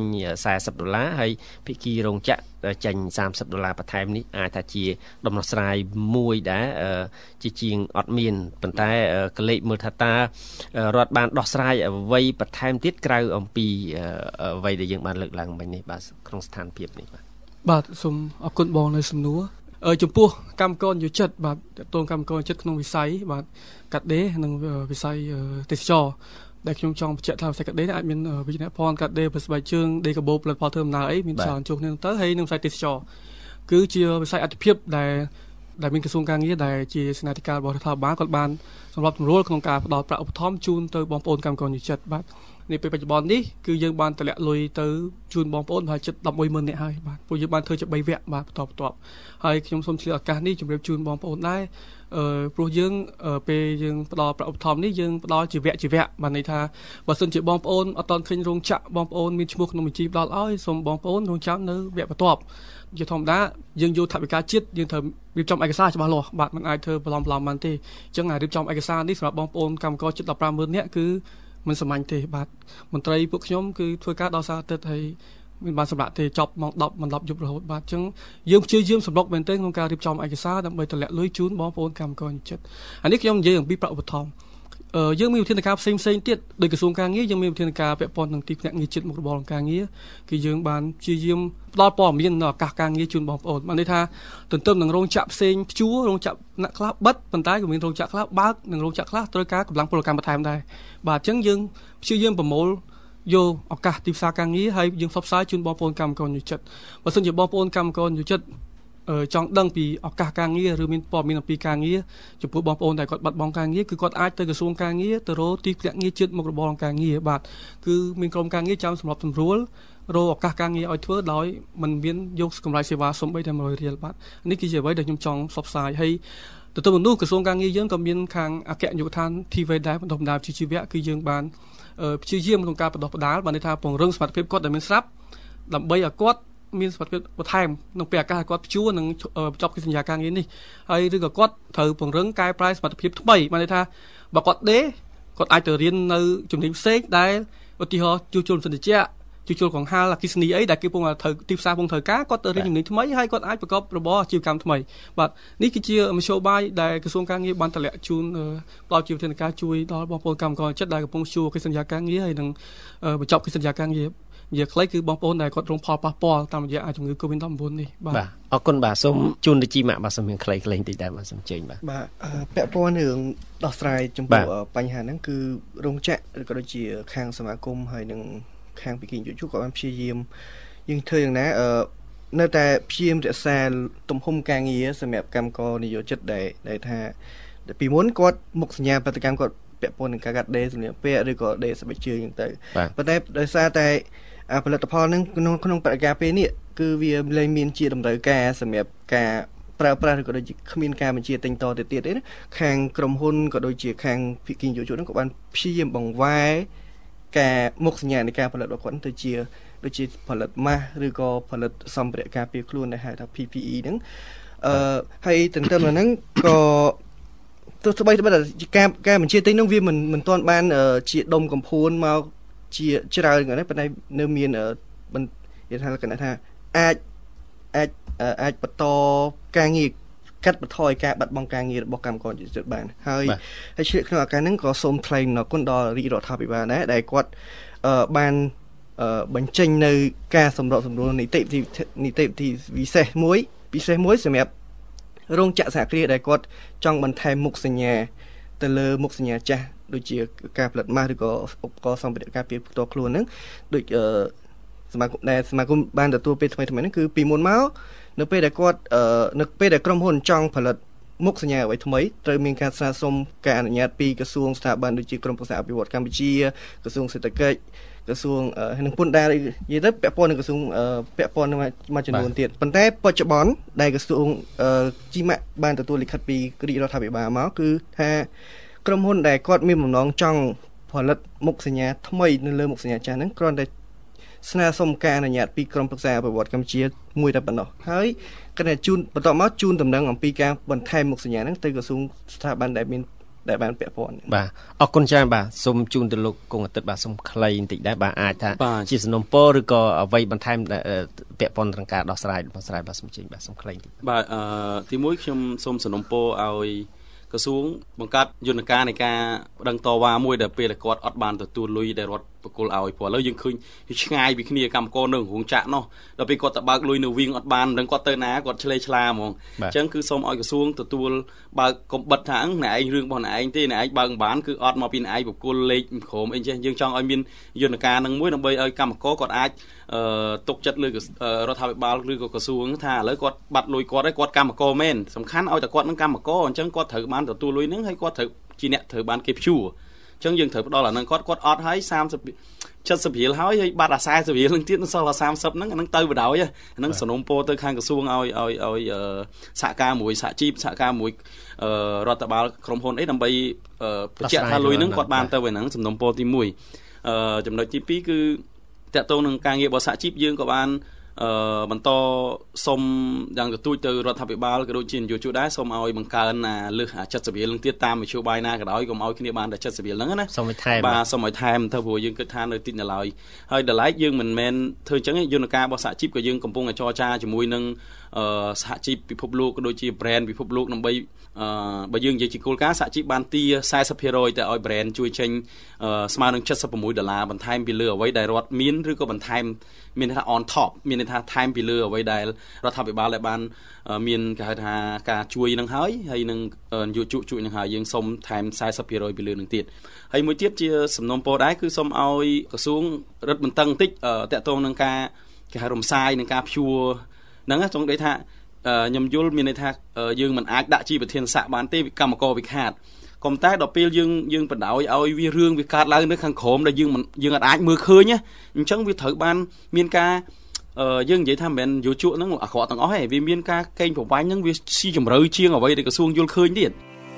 $40ហើយភាគីរោងចក្រចេញ$30បន្ថែមនេះអាចថាជាដំណោះស្រាយមួយដែរជាជាងអត់មានប៉ុន្តែកលេចមើលថាតើរដ្ឋបានដោះស្រាយអ្វីបន្ថែមទៀតក្រៅអំពីអ្វីដែលយើងបានលើកឡើងមិញនេះបាទក្នុងស្ថានភាពនេះបាទសូមអរគុណបងនៅសំណួរចំពោះកម្មករយោចិត្តបាទតកតងកម្មករចិត្តក្នុងវិស័យបាទកាត់ដេរនិងវិស័យទេសចរដែលខ្ញុំចង់បញ្ជាក់ថាវិស័យកាត់ដេរអាចមានវិញ្ញាណភ័ណ្ឌកាត់ដេរប្រសិទ្ធជើងដេរកាបូបផលិតផលធ្វើដំណើរអីមានច្រើនជួបគ្នាទៅហើយនឹងវិស័យទេសចរគឺជាវិស័យអតិភិបដែលមានក្រសួងការងារដែលជាសេនាធិការរបស់រដ្ឋាភិបាលគាត់បានសម្របសម្រួលក្នុងការផ្ដល់ប្រាក់ឧបត្ថម្ភជូនទៅបងប្អូនកម្មករយោចិត្តបាទនេះពេលបច្ចុប្បន្ននេះគឺយើងបានតម្លាក់លុយទៅជូនបងប្អូនប្រហែលជិត110,000នាក់ហើយបាទពួកយើងបានធ្វើជា3វគ្គបាទបន្តហើយខ្ញុំសូមឆ្លៀតឱកាសនេះជម្រាបជូនបងប្អូនដែរព្រោះយើងពេលយើងផ្ដល់ប្រាក់ឧបត្ថម្ភនេះយើងផ្ដល់ជាវគ្គបានន័យថាបើសិនជាបងប្អូនអត់ទាន់ឃើញរោងចក្របងប្អូនមានឈ្មោះក្នុងបញ្ជីផ្ដល់ឲ្យសូមបងប្អូនរោងចក្រនៅវគ្គបន្ទាប់ជាធម្មតាយើងយកថវិកាជាតិយើងត្រូវរៀបចំឯកសារច្បាស់លាស់បាទមិនអាចធ្វើបន្លំបានទេអញ្ចឹងរៀបចំឯកសារនេះសម្រាប់បងប្អូនកម្មករជិត150,000នាក់គឺមិនសាមញ្ញទេបាទមន្ត្រីពួកខ្ញុំគឺធ្វើការដល់សារអាទិត្យហើយមិនបានសម្រាប់ទេចប់ម៉ោង10មិន10យប់រហូតបាទអញ្ចឹងយើងព្យាយាមសម្រុកមែនទែនក្នុងការរៀបចំឯកសារដើម្បីតម្លាក់លុយជូនបងប្អូនកម្មករចិត្តអានេះខ្ញុំនិយាយអំពីប្រាក់ឧបត្ថម្ភយើងមានវិធានការផ្សេងទៀតដោយក្រសួងការងារយើងមានវិធានការពាក់ព័ន្ធនឹងទីភ្នាក់ងារជាតិមុខរបរការងារគឺយើងបានព្យាយាមផ្ដល់ព័ត៌មាននៅឱកាសការងារជូនបងប្អូនបានន័យថាទន្ទឹមនឹងរោងចក្រផ្សេងព្យួររោងចក្រអ្នកខ្លះបិទប៉ុន្តែក៏មានរោងចក្រខ្លះបើកនិងរោងចក្រខ្លះត្រូវការកម្លាំងពលកម្មបន្ថែមដែរបាទអញ្ចឹងយើងព្យាយាមប្រមូលយកឱកាសទីផ្សារការងារហើយយើងផ្សព្វផ្សាយជូនបងប្អូនកម្មករនិយោជិតបើសិនជាបងប្អូនកម្មករនិយោជិតចង់ដឹងពីឱកាសការងារឬមានព័ត៌មានអំពីការងារចំពោះបងប្អូនដែលគាត់បាត់បង់ការងារគឺគាត់អាចទៅក្រសួងការងារទៅរកទីភ្នាក់ងារជាតិមុខរបរការងារបាទគឺមានក្រុមការងារចាំសម្រាប់សម្រួលរកឱកាសការងារឲ្យធ្វើដោយមិនមានយកកម្រៃសេវាសំបីតែ100រៀលបាទនេះគឺជាអ្វីដែលខ្ញុំចង់ផ្សព្វផ្សាយហើយទៅនោះក្រសួងការងារយើងក៏មានខាងអគ្គនាយកដ្ឋាន TVET ដែរបណ្ដុះបណ្ដាលវិជ្ជាជីវៈគឺយើងបានព្យាយាមក្នុងការបណ្ដុះបណ្ដាលបានន័យថាពង្រឹងសមត្ថភាពគាត់ដែលមានស្រាប់ដើម្បីឲ្យគាត់មានសមត្ថភាពបន្ថែមក្នុងពេលឱកាសគាត់ព្យួរនិងបញ្ចប់កិច្ចសន្យាការងារនេះហើយឬក៏គាត់ត្រូវពង្រឹងកែប្រែសមត្ថភាពថ្មីបានន័យថាបើគាត់គាត់អាចទៅរៀននៅជំនាញផ្សេងដែលឧទាហរណ៍ជួសជុលសន្តិជាជួសជុលកង្ហារអគ្គិសនីអីដែលគេពងត្រូវទីផ្សារពងត្រូវការគាត់ទៅរៀនជំនាញថ្មីហើយគាត់អាចប្រកបរបរអាជីវកម្មថ្មីបាទនេះគឺជាមធ្យោបាយដែលក្រសួងការងារបានតម្លាក់ជូនផ្ដល់ជាវិធានការជួយដល់បងប្អូនកម្មករចិត្តដែលកំពុងជួកិច្ចសន្យាការងារហើយនឹងបញ្ចប់កិច្ចសន្យាការងារនិយាយខ្លីគឺបងប្អូនដែលគាត់រងផលប៉ះពាល់តាមរយៈជំងឺ Covid-19 នេះបាទអរគុណបាទសូមជូនទៅជីម៉ាក់បាទសូមមានខ្លីៗតិចដែរបាទសូមជើញបាទពាក់ព័ន្ធនឹងដោះស្រាយចំពោះបញ្ហាហ្នឹងគឺរោងចក្រឬក៏ដូចជាខាងសមាគមហើយនឹងខាងពីគីយុជក៏បានព្យាយាមយើងធ្វើយ៉ាងណានៅតែព្យាយាមរក្សាទំហំការងារសម្រាប់កម្មករនិយោជិតដែលថាពីមុនគាត់មុខសញ្ញាបដកម្មគាត់ពាក់ព័ន្ធនឹងការកាត់ដេរសម្លៀកបំពាក់ឬក៏ដេរស្បែកជើងអញ្ចឹងទៅប៉ុន្តែដោយសារតែផលិតផលហ្នឹងក្នុងបរិយាកាសពេលនេះគឺវាលែងមានជាតម្រូវការសម្រាប់ការប្រើប្រាស់ឬក៏ដូចជាគ្មានការបញ្ជាទិញតទៅទៀតទេខាងក្រុមហ៊ុនក៏ដូចជាខាងភាគីយុវជនហ្នឹងក៏បានព្យាយាមបង្វែរការមុខសញ្ញានៃការផលិតរបស់គាត់ទៅជាដូចជាផលិតម៉ាស់ឬក៏ផលិតសម្ភារៈការពារខ្លួនដែលហៅថា PPE ហ្នឹងហើយទន្ទឹមនឹងហ្នឹងក៏ទោះបីតែការបញ្ជាទិញហ្នឹងវាមិនទាន់បានជាដុំកំភួនមកជាច្រើនហ្នឹងប៉ុន្តែនៅមាននិយាយថាគណៈថាអាចបន្តការងារកាត់បន្ថយការបាត់បង់ការងាររបស់កម្មករយុវជនបានហើយឆ្លៀតក្នុងឱកាសហ្នឹងក៏សូមថ្លែងអំណរគុណដល់រាជរដ្ឋាភិបាលដែរដែលគាត់បានបញ្ចេញនៅការសម្របសម្រួលនីតិវិធីពិសេសមួយសម្រាប់រោងចក្រសហគ្រាសដែលគាត់ចង់បន្ថែមមុខសញ្ញាទៅលើមុខសញ្ញាចាស់ដូចជាការផលិតម៉ាស់ឬក៏ឧបករណ៍សម្ភារៈការពារផ្ទាល់ខ្លួនហ្នឹងដូចសមាគមបានទទួលពេលថ្មីហ្នឹងគឺពីមុនមកនៅពេលដែលគាត់នៅពេលដែលក្រុមហ៊ុនចង់ផលិតមុខសញ្ញាអ្វីថ្មីត្រូវមានការស្នើសុំការអនុញ្ញាតពីក្រសួងស្ថាប័នដូចជាក្រមប្រឹក្សាអភិវឌ្ឍកម្ពុជាក្រសួងសេដ្ឋកិច្ចក្រសួងនឹងពន្ធដារនិយាយទៅពាក់ព័ន្ធនឹងក្រសួងពាក់ព័ន្ធនឹងមួយចំនួនទៀតប៉ុន្តែបច្ចុប្បន្នដែលក្រសួងជីម៉ាក់បានទទួលលិខិតពីរាជរដ្ឋាភិបាលមកគឺថាក្រុមហ៊ុនដែលគាត់មានបំណងចង់ផលិតមុខសញ្ញាថ្មីនៅលើមុខសញ្ញាចាស់ហ្នឹងគ្រាន់តែស្នើសុំការអនុញ្ញាតពីក្រមប្រឹក្សាអភិវឌ្ឍកម្ពុជាមួយតែប៉ុណ្ណោះហើយគាត់ជូនបន្តមកជូនដំណឹងអំពីការបន្ថែមមុខសញ្ញាហ្នឹងទៅក្រសួងស្ថាប័នដែលបានពាក់ព័ន្ធបាទអរគុណច្រើនបាទសូមជូនទៅលោកគង់អាទិត្យបាទសូមខ្លីបន្តិចដែរបាទអាចថាជាសំណុំពរឬក៏អ្វីបន្ថែមពាក់ព័ន្ធនឹងការដោះស្រាយបាទសូមជើញបាទសូមខ្លីបន្តិចបាទទីមួយខ្ញុំសូមសំណុំពរឲ្យក្រសួងបង្កើតយន្តការនៃការប្តឹងតវ៉ាមួយដែលពេលគាត់អត់បានទទួលលុយដែលរដ្ឋបកគលឲ្យព្រោះឥឡូវយើងឃើញឆ្ងាយពីគ្នាកម្មករនៅរោងចក្រនោះដល់ពេលគាត់ទៅបើកលុយនៅវិញអត់បានមិនដឹងគាត់ទៅណាគាត់ឆ្លេឆ្លាហ្មងអញ្ចឹងគឺសូមឲ្យក្រសួងទទួលបើកកុំបិទថាអ្នកឯងរឿងរបស់អ្នកឯងទេអ្នកឯងបើកមិនបានគឺអត់មកពីអ្នកឯងបកគលលេខក្រុមអីចេះយើងចង់ឲ្យមានយន្តការនឹងមួយដើម្បីឲ្យកម្មករគាត់អាចទុកចិត្តលើរដ្ឋាភិបាលឬក៏ក្រសួងថាឥឡូវគាត់បាត់លុយគាត់ហើយគាត់កម្មករមែនសំខាន់ឲ្យតែគាត់នឹងកម្មករអញ្ចឹងគាត់ត្រូវបានទទួលលុយហ្នឹងហើយគាត់ត្រូវជាអ្នកត្រូវបានគេព្យួរអញ្ចឹងយើងត្រូវផ្ដល់អាហ្នឹងគាត់អត់ហើយ70រៀលហើយបាត់អា40រៀលនឹងទៀតសល់អា30ហ្នឹងអាហ្នឹងទៅបដ ாய் ហ្នឹងសំណុំពរទៅខាងក្រសួងឲ្យសហការមួយសហជីពសហការមួយរដ្ឋបាលក្រុមហ៊ុនអីដើម្បីបញ្ជាក់ថាលុយហ្នឹងគាត់បានទៅហ្នឹងសំណុំពរទី1ចំណុចទី2គឺតកតងនឹងការងាររបស់សហជីពយើងក៏បានបន្តសុំយ៉ាងទទូចទៅរដ្ឋាភិបាលក៏ដូចជានយោជកដែរសូមឲ្យបង្កើនលើស70រៀលនឹងទៀតតាមមធ្យោបាយណាក៏ដោយកុំឲ្យគ្នាបានតែ70រៀលហ្នឹងណាសូមឲ្យថែមបាទសូមឲ្យថែមទៅព្រោះយើងគិតថានៅតិចនៅឡើយហើយដល់ឡែកយើងមិនមែនធ្វើអញ្ចឹងយន្តការរបស់សហជីពក៏យើងកំពុងតែចរចាជាមួយនឹងសហជីពពិភពលោកក៏ដូចជា brand ពិភពលោកដើម្បីបើយើងនិយាយជាគោលការណ៍សហជីពបានទា 40% ទៅឲ្យ brand ជួយចេញស្មើនឹង$76បន្ថែមពីលើអ្វីដែលរដ្ឋមានឬក៏បន្ថែមមានថា on top មានន័យថាថែមពីលើអ្វីដែលរដ្ឋាភិបាលដែលបានមានគេហៅថាការជួយនឹងហើយនឹងយុវជួយនឹងហើយយើងសូមថែម 40% ពីលើនឹងទៀតហើយមួយទៀតជាសំណុំពរដែរគឺសូមឲ្យក្រសួងរឹតបន្តឹងបន្តិចតាក់ទងនឹងការគេហៅរំសាយនឹងការព្យួរហ្នឹងចង់និយាយថាខ្ញុំយល់មានន័យថាយើងមិនអាចដាក់ជាប្រធានស័ក្តិបានទេកម្មករវាខាតក៏តែដល់ពេលយើងបដ ாய் ឲ្យវារឿងវាកើតឡើងនៅខាងក្រោមដែលយើងអាចមើលឃើញអញ្ចឹងវាត្រូវបានមានការយើងនិយាយថាមិនមែនយោជកហ្នឹងអាក្រក់ទាំងអស់ទេវាមានការកេងប្រវ័ញ្ចហ្នឹងវាស៊ីជម្រៅជាងអ្វីដែលក្រសួងយល់ឃើញទៀត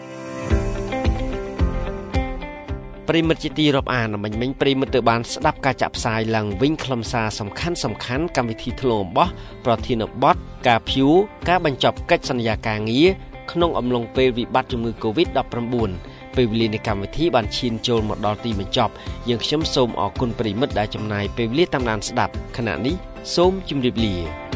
ប្រិមិត្តជាទីរាប់អានមិញប្រិមិត្តទៅបានស្ដាប់ការចាក់ផ្សាយឡើងវិញខ្លឹមសារសំខាន់កម្មវិធីធ្លងអំបោះប្រធានបទការព្យួរការបញ្ចប់កិច្ចសន្យាការងារក្នុងអំឡុងពេលវិបត្តិជំងឺ Covid-19 ពេលវេលានៃកម្មវិធីបានឈានចូលមកដល់ទីបញ្ចប់យើងខ្ញុំសូមអរគុណប្រិមិត្តដែលចំណាយពេលវេលាតាមដានស្ដាប់ខណៈនេះសូមជម្រាបលា